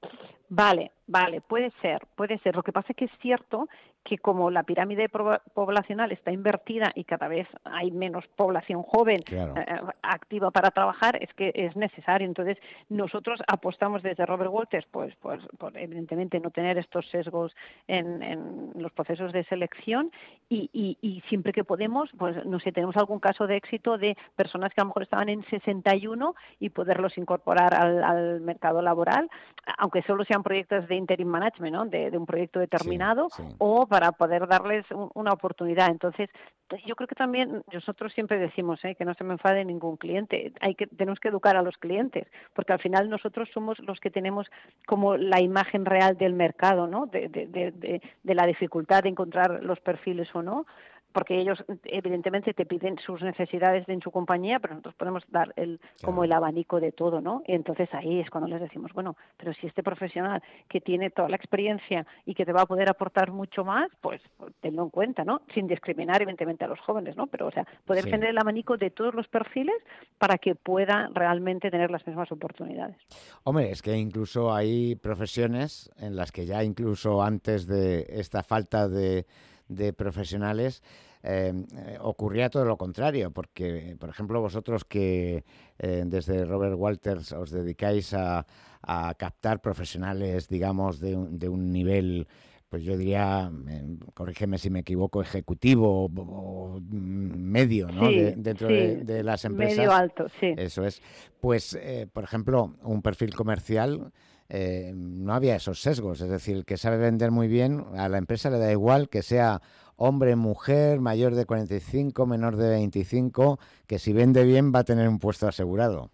Vale, vale, puede ser, puede ser. Lo que pasa es que es cierto que como la pirámide poblacional está invertida y cada vez hay menos población joven claro. eh, activa para trabajar, es que es necesario. Entonces, nosotros apostamos desde Robert Walters, pues, pues por evidentemente no tener estos sesgos en, en los procesos de selección y, y, y siempre que podemos, pues no sé, tenemos algún caso de éxito de personas que a lo mejor estaban en sesenta y uno y poderlos incorporar al, al mercado laboral, aunque solo sean proyectos de interim management, ¿no? de, de un proyecto determinado, sí, sí. o para poder darles un, una oportunidad. Entonces, yo creo que también nosotros siempre decimos ¿eh? que no se me enfade ningún cliente. Hay que tenemos que educar a los clientes, porque al final nosotros somos los que tenemos como la imagen real del mercado, ¿no? De, de, de, de, de la dificultad de encontrar los perfiles o no. Porque ellos evidentemente te piden sus necesidades en su compañía, pero nosotros podemos dar el claro. como el abanico de todo, ¿no? Y entonces ahí es cuando les decimos, bueno, pero si este profesional que tiene toda la experiencia y que te va a poder aportar mucho más, pues tenlo en cuenta, ¿no? Sin discriminar evidentemente a los jóvenes, ¿no? Pero o sea, poder sí. tener el abanico de todos los perfiles para que pueda realmente tener las mismas oportunidades. Hombre, es que incluso hay profesiones en las que ya incluso antes de esta falta de de profesionales eh, ocurría todo lo contrario, porque por ejemplo vosotros que eh, desde Robert Walters os dedicáis a, a captar profesionales, digamos, de un, de un nivel, pues yo diría, eh, corrígeme si me equivoco, ejecutivo o, o medio, ¿no? Sí, de, dentro sí, de, de las empresas. Medio alto, sí. Eso es. Pues, eh, por ejemplo, un perfil comercial, eh, no había esos sesgos. Es decir, el que sabe vender muy bien, a la empresa le da igual que sea hombre, mujer, mayor de cuarenta y cinco, menor de veinticinco, que si vende bien va a tener un puesto asegurado.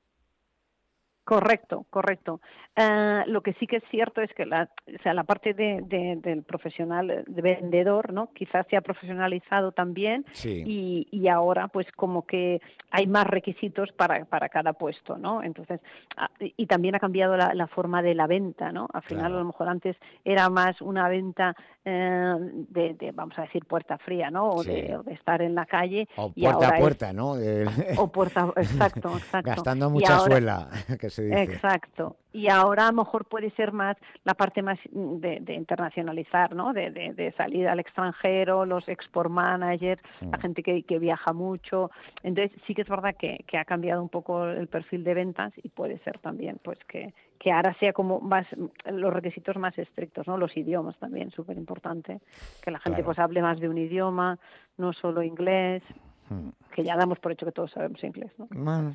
Correcto, correcto. Uh, lo que sí que es cierto es que la, o sea, la parte de, de, del profesional, de vendedor, ¿no? Quizás se ha profesionalizado también sí. y, y ahora pues como que hay más requisitos para, para cada puesto, ¿no? Entonces, uh, y, y también ha cambiado la, la forma de la venta, ¿no? Al final claro. a lo mejor antes era más una venta uh, de, de, vamos a decir, puerta fría, ¿no? O, sí. de, o de estar en la calle. O y puerta ahora a puerta, es, ¿no? De... O puerta, exacto, exacto. Gastando mucha ahora, suela, que se dice. Exacto. Y ahora a lo mejor puede ser más la parte más de, de internacionalizar, ¿no? De, de, de salir al extranjero, los export managers, mm. la gente que, que viaja mucho. Entonces sí que es verdad que, que ha cambiado un poco el perfil de ventas y puede ser también pues que, que ahora sea como más los requisitos más estrictos, ¿no? Los idiomas también, súper importante. Que la gente claro. pues hable más de un idioma, no solo inglés. Mm. Que ya damos por hecho que todos sabemos inglés, ¿no? Bueno.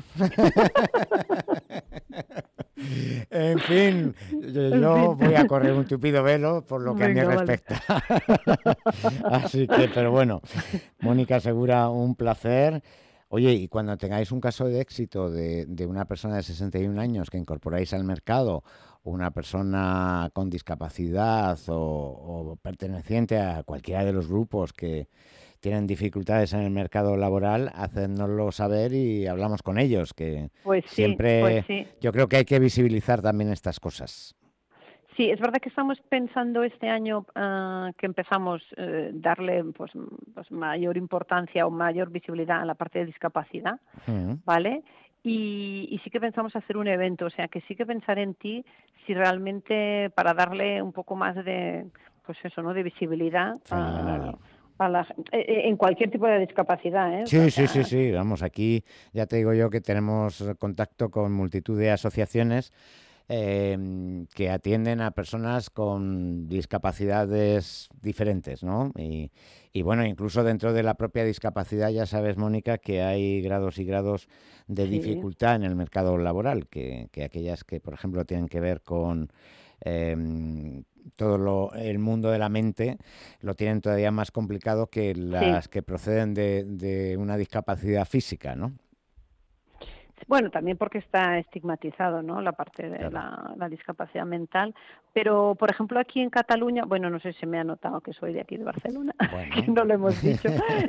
En fin, yo, yo voy a correr un tupido velo por lo que Venga, a mí respecta. Vale. Así que, pero bueno, Mónica Segura, un placer. Oye, y cuando tengáis un caso de éxito de, de una persona de sesenta y un años que incorporáis al mercado, o una persona con discapacidad o, o perteneciente a cualquiera de los grupos que tienen dificultades en el mercado laboral, hacednoslo saber y hablamos con ellos, que pues sí, siempre pues sí. Yo creo que hay que visibilizar también estas cosas. Sí, es verdad que estamos pensando este año uh, que empezamos uh, darle pues, pues mayor importancia o mayor visibilidad a la parte de discapacidad, uh-huh. ¿vale? Y, y sí que pensamos hacer un evento, o sea, que sí que pensar en ti si realmente para darle un poco más de, pues eso, ¿no? De visibilidad. Fenomenal. A la, en cualquier tipo de discapacidad, ¿eh? Sí, o sí, sea, sí, sí, vamos, aquí ya te digo yo que tenemos contacto con multitud de asociaciones eh, que atienden a personas con discapacidades diferentes, ¿no? Y, y bueno, incluso dentro de la propia discapacidad ya sabes, Mónica, que hay grados y grados de sí. dificultad en el mercado laboral, que, que aquellas que, por ejemplo, tienen que ver con Eh, todo lo, el mundo de la mente lo tienen todavía más complicado que las sí. que proceden de, de una discapacidad física, ¿no? Bueno, también porque está estigmatizado, ¿no? La parte de Claro. la, la discapacidad mental. Pero, por ejemplo, aquí en Cataluña, bueno, no sé si me ha notado que soy de aquí de Barcelona, Bueno. que no lo hemos dicho,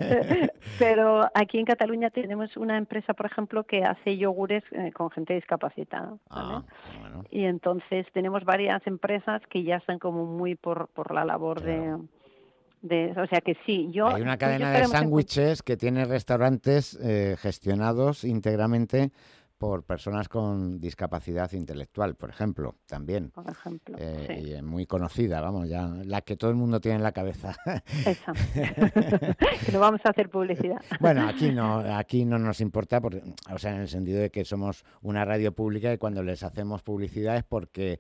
pero aquí en Cataluña tenemos una empresa, por ejemplo, que hace yogures eh, con gente discapacitada, ¿vale? Ah, bueno. Y entonces tenemos varias empresas que ya están como muy por, por la labor Claro. de... De, o sea que sí, yo... Hay una tú y yo cadena de estaremos en contacto. sándwiches que tiene restaurantes eh, gestionados íntegramente por personas con discapacidad intelectual, por ejemplo, también. Por ejemplo, Eh, sí. y es muy conocida, vamos, ya la que todo el mundo tiene en la cabeza. Esa. Que no vamos a hacer publicidad. Bueno, aquí no, aquí no nos importa, porque, o sea, en el sentido de que somos una radio pública y cuando les hacemos publicidad es porque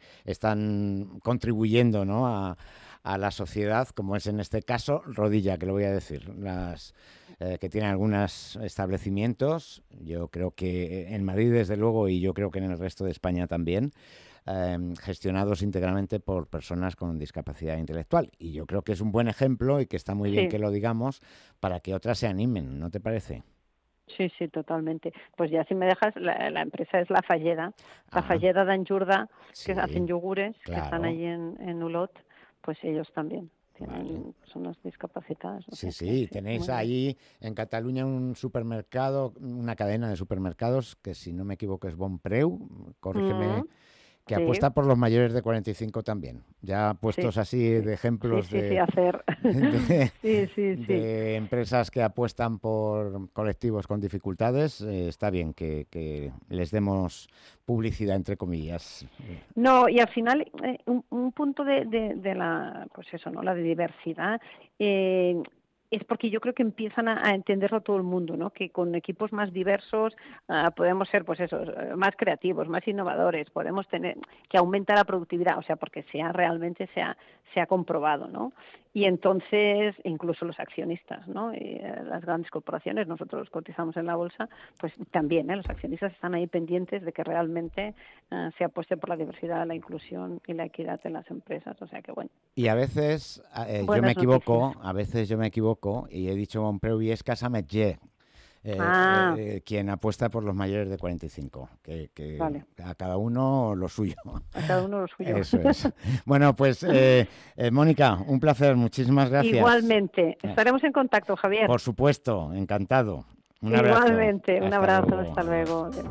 están contribuyendo, ¿no?, a, a la sociedad, como es en este caso Rodilla, que lo voy a decir, las eh, que tienen algunos establecimientos, yo creo que en Madrid desde luego y yo creo que en el resto de España también, eh, gestionados íntegramente por personas con discapacidad intelectual. Y yo creo que es un buen ejemplo y que está muy bien Sí. que lo digamos para que otras se animen, ¿no te parece? Sí, sí, totalmente. Pues ya si me dejas, la, la empresa es La Falleda. La Ah. Falleda d'Anjurda, que Sí, hacen yogures, que están claro. allí en, en Ulot, pues ellos también tienen Vale. personas discapacitadas. o Sí, sea que sí, tenéis muy bien. ahí en Cataluña un supermercado, una cadena de supermercados que si no me equivoco es Bonpreu, corrígeme, Mm, que sí. apuesta por los mayores de cuarenta y cinco también. Ya puestos Sí, así sí. de ejemplos Sí, sí, de, sí, hacer. de, Sí, sí, sí. de empresas que apuestan por colectivos con dificultades, eh, está bien que, que les demos publicidad, entre comillas. No, y al final eh, un, un punto de, de, de la, pues eso, ¿no? La de diversidad eh, es porque yo creo que empiezan a, a entenderlo todo el mundo, ¿no? Que con equipos más diversos ah, podemos ser, pues eso, eh, más creativos, más innovadores, podemos tener que aumenta la productividad, o sea, porque sea realmente se ha, se ha comprobado, ¿no? Y entonces, incluso los accionistas, ¿no? Y, eh, las grandes corporaciones, nosotros cotizamos en la bolsa, pues también, ¿eh? Los accionistas están ahí pendientes de que realmente eh, se apueste por la diversidad, la inclusión y la equidad en las empresas, o sea que bueno. Y a veces eh, yo Buenas me equivoco, noticias. a veces yo me equivoco y he dicho Bonpreu y es Casa Metger, eh, Ah. eh, quien apuesta por los mayores de cuarenta y cinco, que, que Vale. a cada uno lo suyo. A cada uno lo suyo. Eso es. Bueno, pues eh, eh, Mónica, un placer, muchísimas gracias. Igualmente, estaremos en contacto, Javier. Por supuesto, encantado. Un abrazo. Igualmente, un Hasta abrazo, luego. hasta luego. Adiós.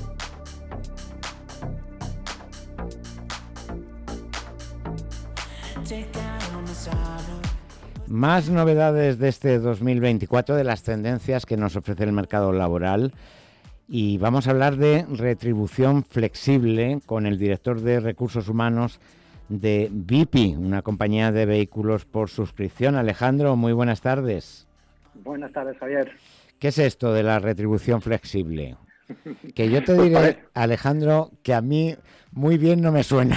Más novedades de este dos mil veinticuatro, de las tendencias que nos ofrece el mercado laboral. Y vamos a hablar de retribución flexible con el director de Recursos Humanos de Bipi, una compañía de vehículos por suscripción. Alejandro, muy buenas tardes. Buenas tardes, Javier. ¿Qué es esto de la retribución flexible? Que yo te diré, Alejandro, que a mí muy bien no me suena.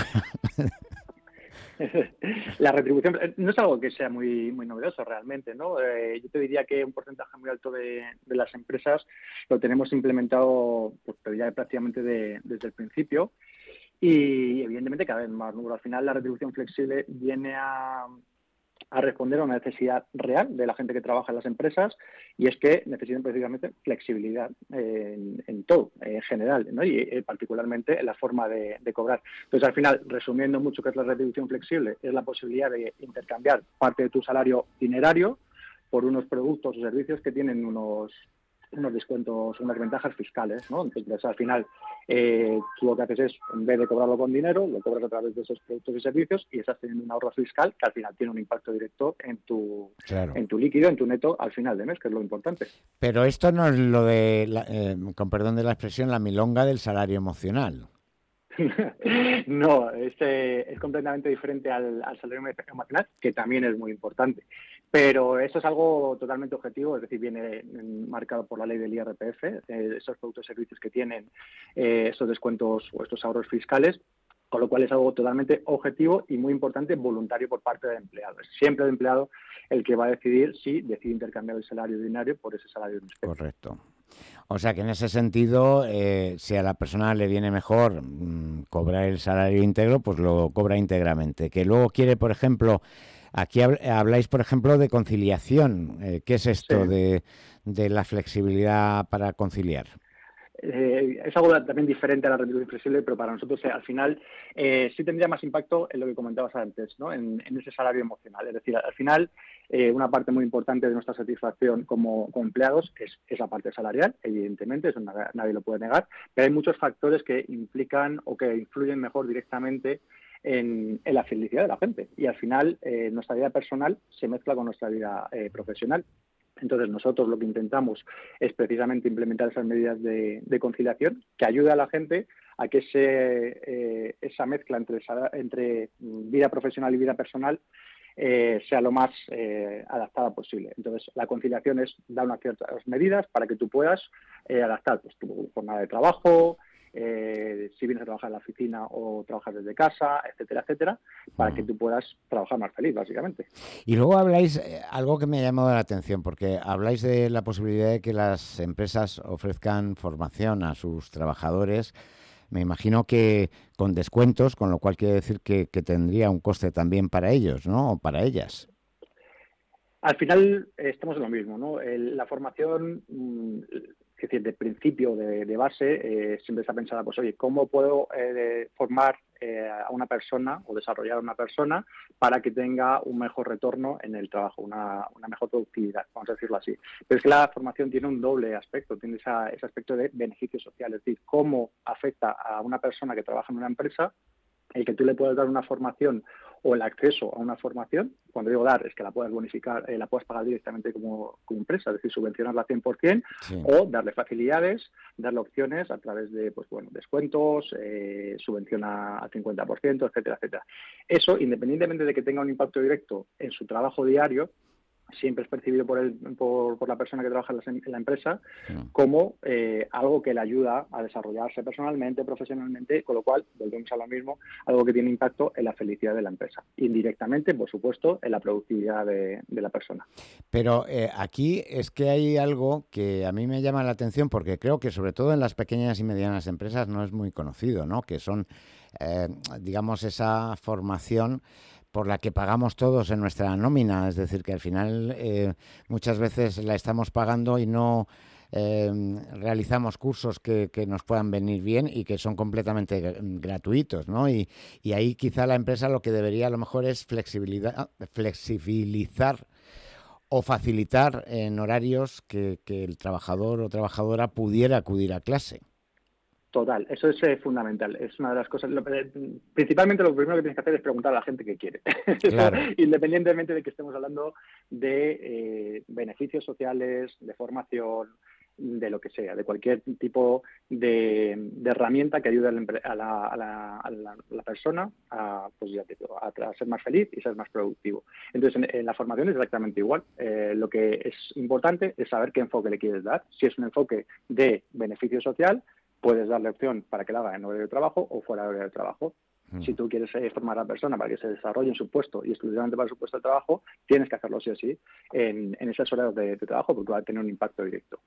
La retribución no es algo que sea muy muy novedoso realmente, ¿no? Eh, yo te diría que un porcentaje muy alto de, de las empresas lo tenemos implementado, pues te diría prácticamente de, desde el principio, y evidentemente cada vez más, ¿no? Al final la retribución flexible viene a, a responder a una necesidad real de la gente que trabaja en las empresas, y es que necesitan precisamente flexibilidad eh, en, en todo, en general, ¿no? Y eh, particularmente en la forma de, de cobrar. Entonces, al final, resumiendo mucho qué es la retribución flexible, es la posibilidad de intercambiar parte de tu salario dinerario por unos productos o servicios que tienen unos unos descuentos, unas ventajas fiscales, ¿no? Entonces, al final, eh, tú lo que haces es, en vez de cobrarlo con dinero, lo cobras a través de esos productos y servicios y estás teniendo un ahorro fiscal que al final tiene un impacto directo en tu, Claro. en tu líquido, en tu neto al final de mes, que es lo importante. Pero esto no es lo de, la, eh, con perdón de la expresión, la milonga del salario emocional. No, es, eh, es completamente diferente al, al salario emocional, que también es muy importante. Pero eso es algo totalmente objetivo, es decir, viene marcado por la ley del I R P F, eh, esos productos y servicios que tienen eh, estos descuentos o estos ahorros fiscales, con lo cual es algo totalmente objetivo y muy importante, voluntario por parte del empleado. Es siempre el empleado el que va a decidir si decide intercambiar el salario ordinario por ese salario en especie. Correcto. O sea que en ese sentido, eh, si a la persona le viene mejor mmm, cobrar el salario íntegro, pues lo cobra íntegramente. Que luego quiere, por ejemplo, aquí habláis, por ejemplo, de conciliación. Eh, ¿Qué es esto Sí. de, de la flexibilidad para conciliar? eh, es algo también diferente a la retribución flexible, pero para nosotros eh, al final eh, sí tendría más impacto en lo que comentabas antes, ¿no? en, en ese salario emocional. Es decir, al final eh, una parte muy importante de nuestra satisfacción como, como empleados es esa parte salarial, evidentemente, eso nadie, nadie lo puede negar, pero hay muchos factores que implican o que influyen mejor directamente en, en la felicidad de la gente. Y al final eh, nuestra vida personal se mezcla con nuestra vida eh, profesional. Entonces, nosotros lo que intentamos es precisamente implementar esas medidas de, de conciliación que ayude a la gente a que ese, eh, esa mezcla entre, entre vida profesional y vida personal eh, sea lo más eh, adaptada posible. Entonces, la conciliación es dar unas ciertas medidas para que tú puedas eh, adaptar pues, tu jornada de trabajo, Eh, si vienes a trabajar en la oficina o trabajas desde casa, etcétera, etcétera, para que tú puedas trabajar más feliz, básicamente. Y luego habláis, eh, algo que me ha llamado la atención, porque habláis de la posibilidad de que las empresas ofrezcan formación a sus trabajadores, me imagino que con descuentos, con lo cual quiere decir que, que tendría un coste también para ellos, ¿no? O para ellas. Al final eh, estamos en lo mismo, ¿no? El, la formación... Mmm, es decir, de principio, de, de base, eh, siempre está pensada, pues, oye, ¿cómo puedo eh, formar eh, a una persona o desarrollar a una persona para que tenga un mejor retorno en el trabajo, una, una mejor productividad, vamos a decirlo así? Pero es que la formación tiene un doble aspecto, tiene esa, ese aspecto de beneficio social, es decir, cómo afecta a una persona que trabaja en una empresa el que tú le puedas dar una formación o el acceso a una formación. Cuando digo dar, es que la puedas bonificar, eh, la puedas pagar directamente como, como empresa, es decir, subvencionarla cien por ciento, sí. O darle facilidades, darle opciones a través de pues bueno descuentos, eh, subvenciona al cincuenta por ciento, etcétera, etcétera. Eso, independientemente de que tenga un impacto directo en su trabajo diario, siempre es percibido por, el, por, por la persona que trabaja en la, en la empresa sí. como eh, algo que le ayuda a desarrollarse personalmente, profesionalmente, con lo cual, volvemos a lo mismo, algo que tiene impacto en la felicidad de la empresa. Indirectamente, por supuesto, en la productividad de, de la persona. Pero eh, aquí es que hay algo que a mí me llama la atención, porque creo que sobre todo en las pequeñas y medianas empresas no es muy conocido, ¿no? Que son, eh, digamos, esa formación por la que pagamos todos en nuestra nómina, es decir, que al final eh, muchas veces la estamos pagando y no eh, realizamos cursos que, que nos puedan venir bien y que son completamente gratuitos, ¿no? Y, y ahí quizá la empresa lo que debería a lo mejor es flexibilidad, flexibilizar o facilitar en horarios que, que el trabajador o trabajadora pudiera acudir a clase. Total, eso es eh, fundamental. Es una de las cosas. Lo, eh, principalmente lo primero que tienes que hacer es preguntar a la gente qué quiere. Claro. Independientemente de que estemos hablando de eh, beneficios sociales, de formación, de lo que sea, de cualquier tipo de, de herramienta que ayude a la, a la, a la, a la, a la persona a, pues ya te digo, a, a ser más feliz y ser más productivo. Entonces, en, en la formación es exactamente igual. Eh, lo que es importante es saber qué enfoque le quieres dar. Si es un enfoque de beneficio social, puedes darle opción para que la haga en horario de trabajo o fuera de horario de trabajo. Mm. Si tú quieres eh, formar a la persona para que se desarrolle en su puesto y exclusivamente para su puesto de trabajo, tienes que hacerlo sí o sí en, en esos horarios de, de trabajo porque va a tener un impacto directo.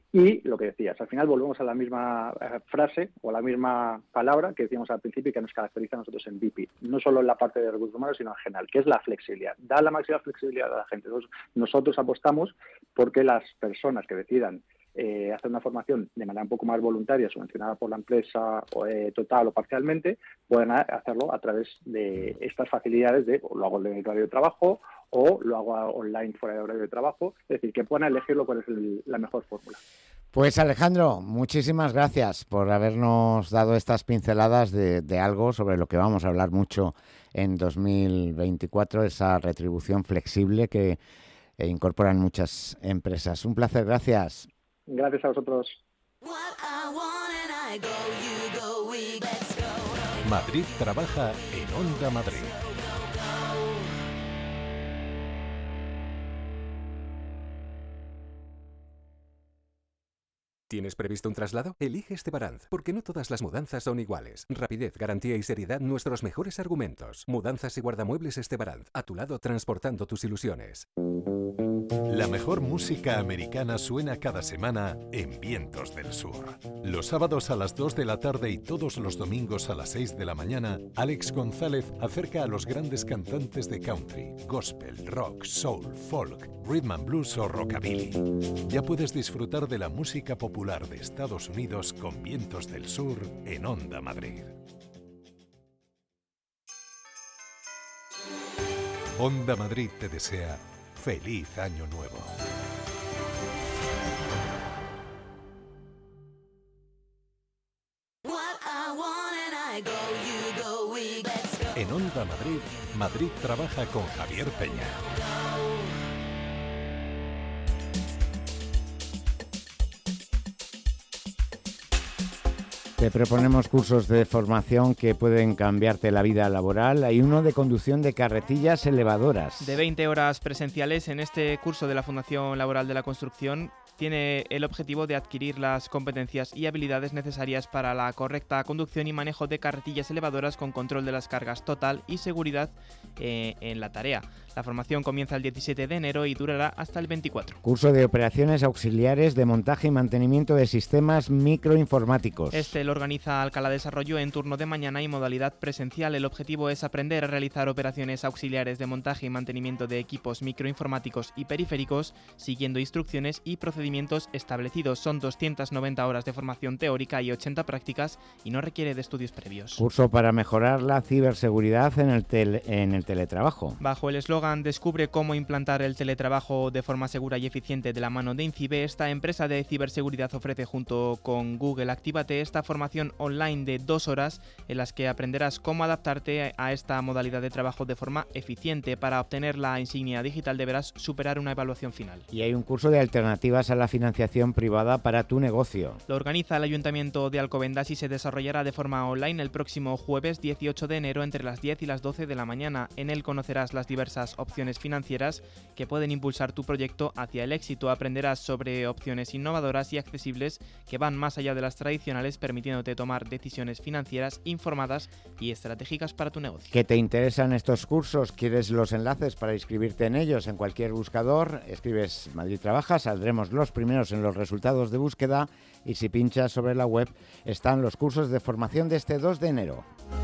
Y lo que decías, al final volvemos a la misma eh, frase o a la misma palabra que decíamos al principio y que nos caracteriza a nosotros en V P. No solo en la parte de recursos humanos, sino en general, que es la flexibilidad. Da la máxima flexibilidad a la gente. Entonces, nosotros apostamos porque las personas que decidan Eh, hacer una formación de manera un poco más voluntaria, subvencionada por la empresa o, eh, total o parcialmente, pueden hacerlo a través de estas facilidades de o lo hago en el horario de trabajo o lo hago online fuera del horario de trabajo, es decir, que puedan elegirlo cuál es el, la mejor fórmula. Pues Alejandro, muchísimas gracias por habernos dado estas pinceladas de, de algo sobre lo que vamos a hablar mucho en dos mil veinticuatro, esa retribución flexible que eh, incorporan muchas empresas. Un placer, gracias. Gracias a vosotros. Madrid trabaja en Onda Madrid. ¿Tienes previsto un traslado? Elige Estebaranz, porque no todas las mudanzas son iguales. Rapidez, garantía y seriedad, nuestros mejores argumentos. Mudanzas y guardamuebles Estebaranz, a tu lado transportando tus ilusiones. La mejor música americana suena cada semana en Vientos del Sur. Los sábados a las dos de la tarde y todos los domingos a las seis de la mañana, Alex González acerca a los grandes cantantes de country, gospel, rock, soul, folk, rhythm and blues o rockabilly. Ya puedes disfrutar de la música popular popular de Estados Unidos con Vientos del Sur en Onda Madrid. Onda Madrid te desea feliz año nuevo. En Onda Madrid, Madrid trabaja con Javier Peña. Te proponemos cursos de formación que pueden cambiarte la vida laboral. Hay uno de conducción de carretillas elevadoras. De veinte horas presenciales, en este curso de la Fundación Laboral de la Construcción tiene el objetivo de adquirir las competencias y habilidades necesarias para la correcta conducción y manejo de carretillas elevadoras con control de las cargas total y seguridad eh, en la tarea. La formación comienza el diecisiete de enero y durará hasta el veinticuatro. Curso de operaciones auxiliares de montaje y mantenimiento de sistemas microinformáticos. Este lo organiza Alcalá Desarrollo en turno de mañana y modalidad presencial. El objetivo es aprender a realizar operaciones auxiliares de montaje y mantenimiento de equipos microinformáticos y periféricos, siguiendo instrucciones y procedimientos establecidos. Son doscientas noventa horas de formación teórica y ochenta prácticas y no requiere de estudios previos. Curso para mejorar la ciberseguridad en el, tele, en el teletrabajo. Bajo el eslogan "Descubre cómo implantar el teletrabajo de forma segura y eficiente de la mano de Incibe", esta empresa de ciberseguridad ofrece junto con Google Actívate esta formación online de dos horas en las que aprenderás cómo adaptarte a esta modalidad de trabajo de forma eficiente. Para obtener la insignia digital deberás superar una evaluación final. Y hay un curso de alternativas a la financiación privada para tu negocio. Lo organiza el Ayuntamiento de Alcobendas y se desarrollará de forma online el próximo jueves dieciocho de enero entre las diez y las doce de la mañana. En él conocerás las diversas opciones financieras que pueden impulsar tu proyecto hacia el éxito. Aprenderás sobre opciones innovadoras y accesibles que van más allá de las tradicionales, permitiéndote tomar decisiones financieras informadas y estratégicas para tu negocio. ¿Qué te interesan estos cursos? ¿Quieres los enlaces para inscribirte en ellos? En cualquier buscador escribes Madrid Trabaja, saldremos los primeros en los resultados de búsqueda y si pinchas sobre la web están los cursos de formación de este dos de enero.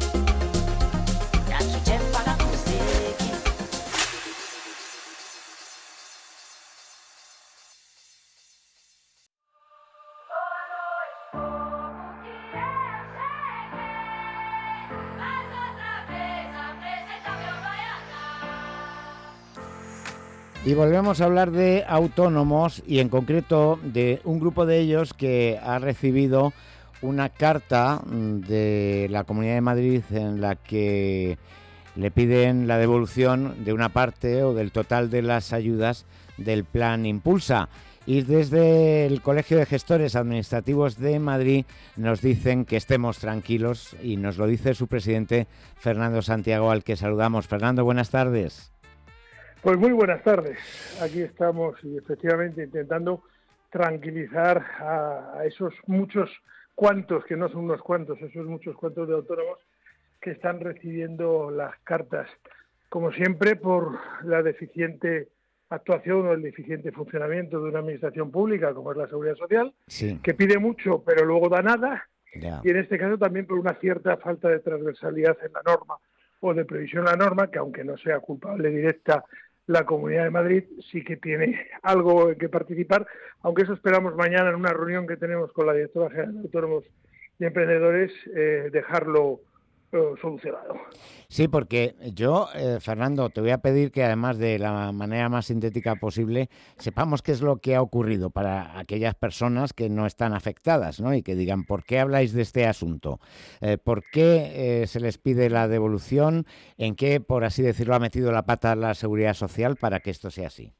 Y volvemos a hablar de autónomos y en concreto de un grupo de ellos que ha recibido una carta de la Comunidad de Madrid en la que le piden la devolución de una parte o del total de las ayudas del Plan Impulsa. Y desde el Colegio de Gestores Administrativos de Madrid nos dicen que estemos tranquilos y nos lo dice su presidente Fernando Santiago, al que saludamos. Fernando, buenas tardes. Pues muy buenas tardes. Aquí estamos y efectivamente intentando tranquilizar a, a esos muchos cuantos, que no son unos cuantos, esos muchos cuantos de autónomos que están recibiendo las cartas, como siempre, por la deficiente actuación o el deficiente funcionamiento de una administración pública como es la Seguridad Social, sí, que pide mucho pero luego da nada, yeah. Y en este caso también por una cierta falta de transversalidad en la norma o de previsión en la norma, que aunque no sea culpable directa la Comunidad de Madrid, sí que tiene algo en que participar, aunque eso esperamos mañana en una reunión que tenemos con la directora general de Autónomos y Emprendedores, eh, dejarlo eh, solucionado. Sí, porque yo, eh, Fernando, te voy a pedir que además de la manera más sintética posible, sepamos qué es lo que ha ocurrido para aquellas personas que no están afectadas, ¿no? Y que digan, ¿por qué habláis de este asunto? Eh, ¿Por qué eh, se les pide la devolución? ¿En qué, por así decirlo, ha metido la pata la Seguridad Social para que esto sea así?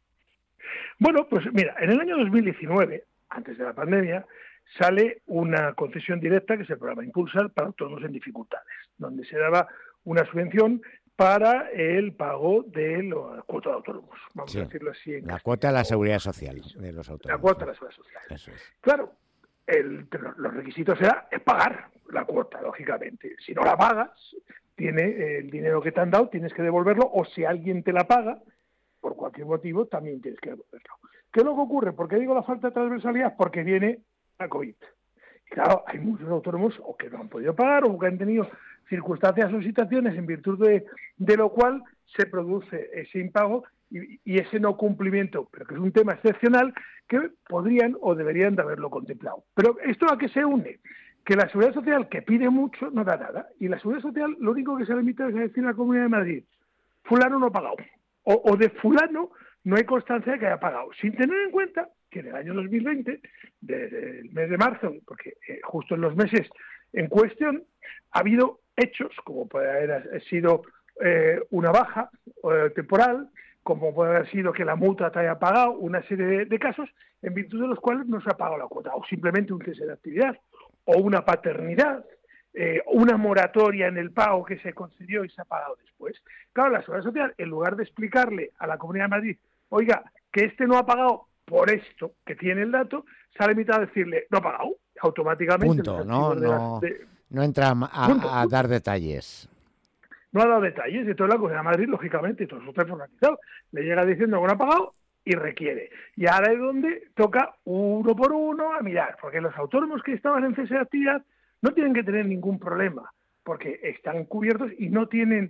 Bueno, pues mira, en el año dos mil diecinueve, antes de la pandemia, sale una concesión directa, que es el programa Impulsar, para autónomos en dificultades, donde se daba una subvención para el pago de la cuota de autónomos, vamos sí, a decirlo así. En la cuota de la Seguridad Social de los autónomos. La cuota de la Seguridad Social. Eso es. Claro, el, los requisitos era es pagar la cuota, lógicamente. Si no la pagas, tiene el dinero que te han dado, tienes que devolverlo, o si alguien te la paga, por cualquier motivo, también tienes que devolverlo. ¿Qué es lo que ocurre? ¿Por qué digo la falta de transversalidad? Porque viene la COVID. Y claro, hay muchos autónomos o que no han podido pagar o que han tenido circunstancias o situaciones en virtud de, de lo cual se produce ese impago y, y ese no cumplimiento, pero que es un tema excepcional que podrían o deberían de haberlo contemplado. Pero ¿esto a qué se une? Que la Seguridad Social, que pide mucho, no da nada. Y la Seguridad Social lo único que se limita es a decir a la Comunidad de Madrid, fulano no ha pagado. O, o de fulano no hay constancia de que haya pagado. Sin tener en cuenta que en el año dos mil veinte, desde el mes de marzo, porque eh, justo en los meses en cuestión, ha habido hechos, como puede haber sido eh, una baja eh, temporal, como puede haber sido que la multa te haya pagado, una serie de, de casos en virtud de los cuales no se ha pagado la cuota, o simplemente un cese de actividad, o una paternidad, eh, una moratoria en el pago que se concedió y se ha pagado después. Claro, la Seguridad Social, en lugar de explicarle a la Comunidad de Madrid, oiga, que este no ha pagado por esto, que tiene el dato, se ha limitado a decirle, no ha pagado, automáticamente. Punto, no, no, de, no entra a, punto, a, a dar detalles. No ha dado detalles, y entonces la Comunidad de Madrid, lógicamente, todo eso está informatizado, le llega diciendo que no ha pagado y requiere. Y ahora es donde toca uno por uno a mirar, porque los autónomos que estaban en cese de actividad no tienen que tener ningún problema, porque están cubiertos y no tienen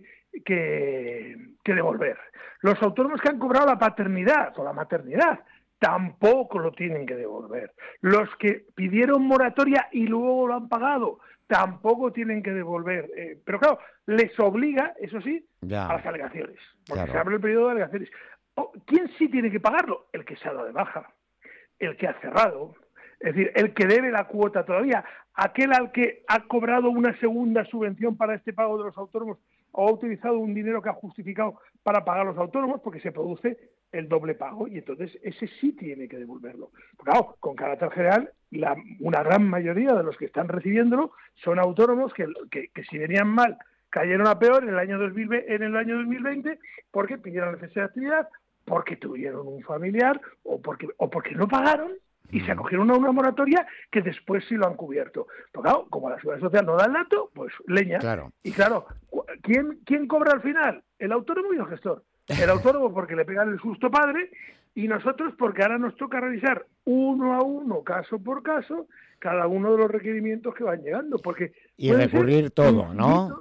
que, que devolver. Los autónomos que han cobrado la paternidad o la maternidad tampoco lo tienen que devolver. Los que pidieron moratoria y luego lo han pagado tampoco tienen que devolver. Eh, pero claro, les obliga, eso sí, ya. a las alegaciones, porque claro. se abre el periodo de alegaciones. Oh, ¿quién sí tiene que pagarlo? El que se ha dado de baja, el que ha cerrado, es decir, el que debe la cuota todavía, aquel al que ha cobrado una segunda subvención para este pago de los autónomos o ha utilizado un dinero que ha justificado para pagar a los autónomos porque se produce el doble pago y entonces ese sí tiene que devolverlo. Claro, con carácter general, la, una gran mayoría de los que están recibiéndolo son autónomos que, que, que si venían mal cayeron a peor en el año dos mil veinte, en el año dos mil veinte porque pidieron necesidad de actividad, porque tuvieron un familiar o porque, o porque no pagaron y se acogieron a una moratoria que después sí lo han cubierto. Pero claro, como la Seguridad Social no da el dato, pues leña. Claro. Y claro, ¿quién, ¿quién cobra al final? El autónomo y el gestor. El autónomo porque le pegan el susto padre y nosotros porque ahora nos toca revisar uno a uno, caso por caso, cada uno de los requerimientos que van llegando. Porque y recurrir todo, ¿no?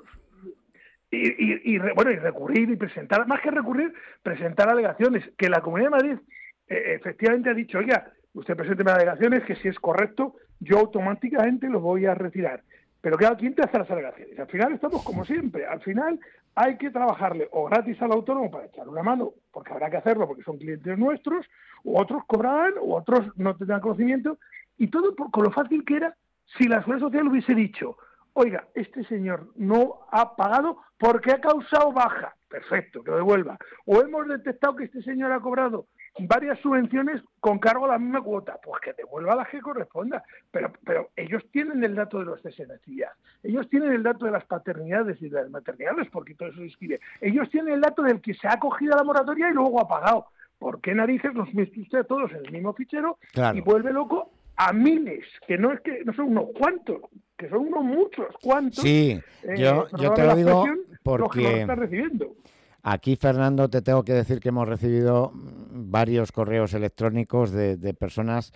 Y, y, y, bueno, y recurrir y presentar, más que recurrir, presentar alegaciones. Que la Comunidad de Madrid eh, efectivamente ha dicho, oiga, usted presente alegaciones que si es correcto, yo automáticamente lo voy a retirar. Pero claro, ¿quién te hace las alegaciones? Al final estamos como siempre. Al final hay que trabajarle o gratis al autónomo para echar una mano, porque habrá que hacerlo porque son clientes nuestros, o otros cobrarán, o otros no tendrán conocimiento. Y todo por, con lo fácil que era si la Seguridad Social hubiese dicho, oiga, este señor no ha pagado porque ha causado baja. Perfecto, que lo devuelva. O hemos detectado que este señor ha cobrado varias subvenciones con cargo a la misma cuota, pues que devuelva la que corresponda. Pero pero ellos tienen el dato de los ceses de actividad, ellos tienen el dato de las paternidades y de las maternidades, porque todo eso se escribe. Ellos tienen el dato del que se ha acogido a la moratoria y luego ha pagado. ¿Por qué narices los mete usted todos en el mismo fichero claro. y vuelve loco a miles, que no es que no son unos cuantos, que son unos muchos cuantos? Sí, eh, yo, yo te lo digo porque recibiendo. Aquí, Fernando, te tengo que decir que hemos recibido varios correos electrónicos de, de personas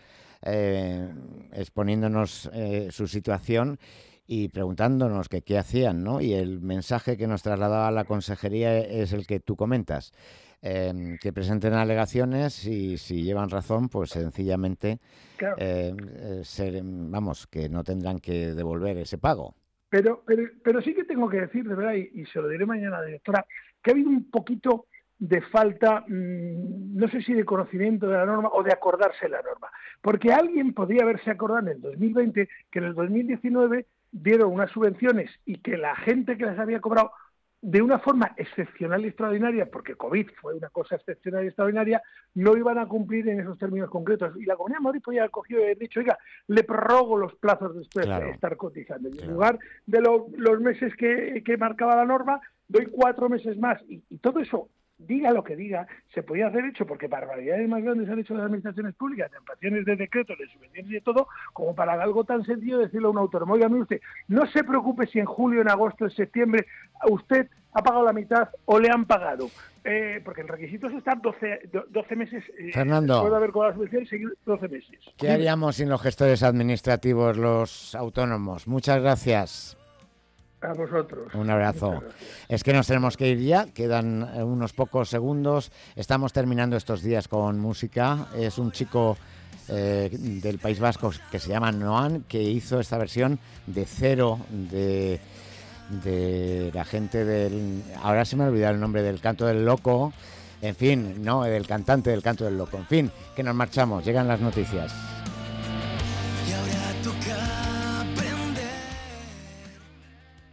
eh, exponiéndonos eh, su situación y preguntándonos que qué hacían, ¿no? Y el mensaje que nos trasladaba la consejería es el que tú comentas, eh, que presenten alegaciones y si llevan razón, pues sencillamente, claro. eh, eh, ser, vamos, que no tendrán que devolver ese pago. Pero, pero, pero sí que tengo que decir, de verdad, y, y se lo diré mañana a la directora, que ha habido un poquito de falta, mmm, no sé si de conocimiento de la norma o de acordarse de la norma. Porque alguien podría haberse acordado en el dos mil veinte que en el dos mil diecinueve dieron unas subvenciones y que la gente que las había cobrado de una forma excepcional y extraordinaria, porque COVID fue una cosa excepcional y extraordinaria, no iban a cumplir en esos términos concretos. Y la Comunidad de Madrid podía haber cogido y haber dicho, oiga, le prorrogo los plazos después claro. de estar cotizando. Y claro. en lugar de lo, los meses que, que marcaba la norma, doy cuatro meses más. Y, y todo eso, diga lo que diga, se podía haber hecho, porque barbaridades más grandes han hecho las administraciones públicas, de ampliaciones de decretos, de subvenciones y de todo, como para algo tan sencillo decirle a un autónomo, oiga, mire usted, no se preocupe si en julio, en agosto, en septiembre, usted ha pagado la mitad o le han pagado. Eh, porque el requisito es estar doce, doce meses, eh, Fernando, puede haber cobrado la subvención y seguir doce meses. ¿Qué haríamos sin los gestores administrativos, los autónomos? Muchas gracias. A vosotros. Un abrazo. Es que nos tenemos que ir ya, quedan unos pocos segundos. Estamos terminando estos días con música. Es un chico eh, del País Vasco que se llama Noan, que hizo esta versión de Cero de, de la gente del... Ahora se me ha olvidado el nombre, del Canto del Loco. En fin, no, del cantante del Canto del Loco. En fin, que nos marchamos. Llegan las noticias.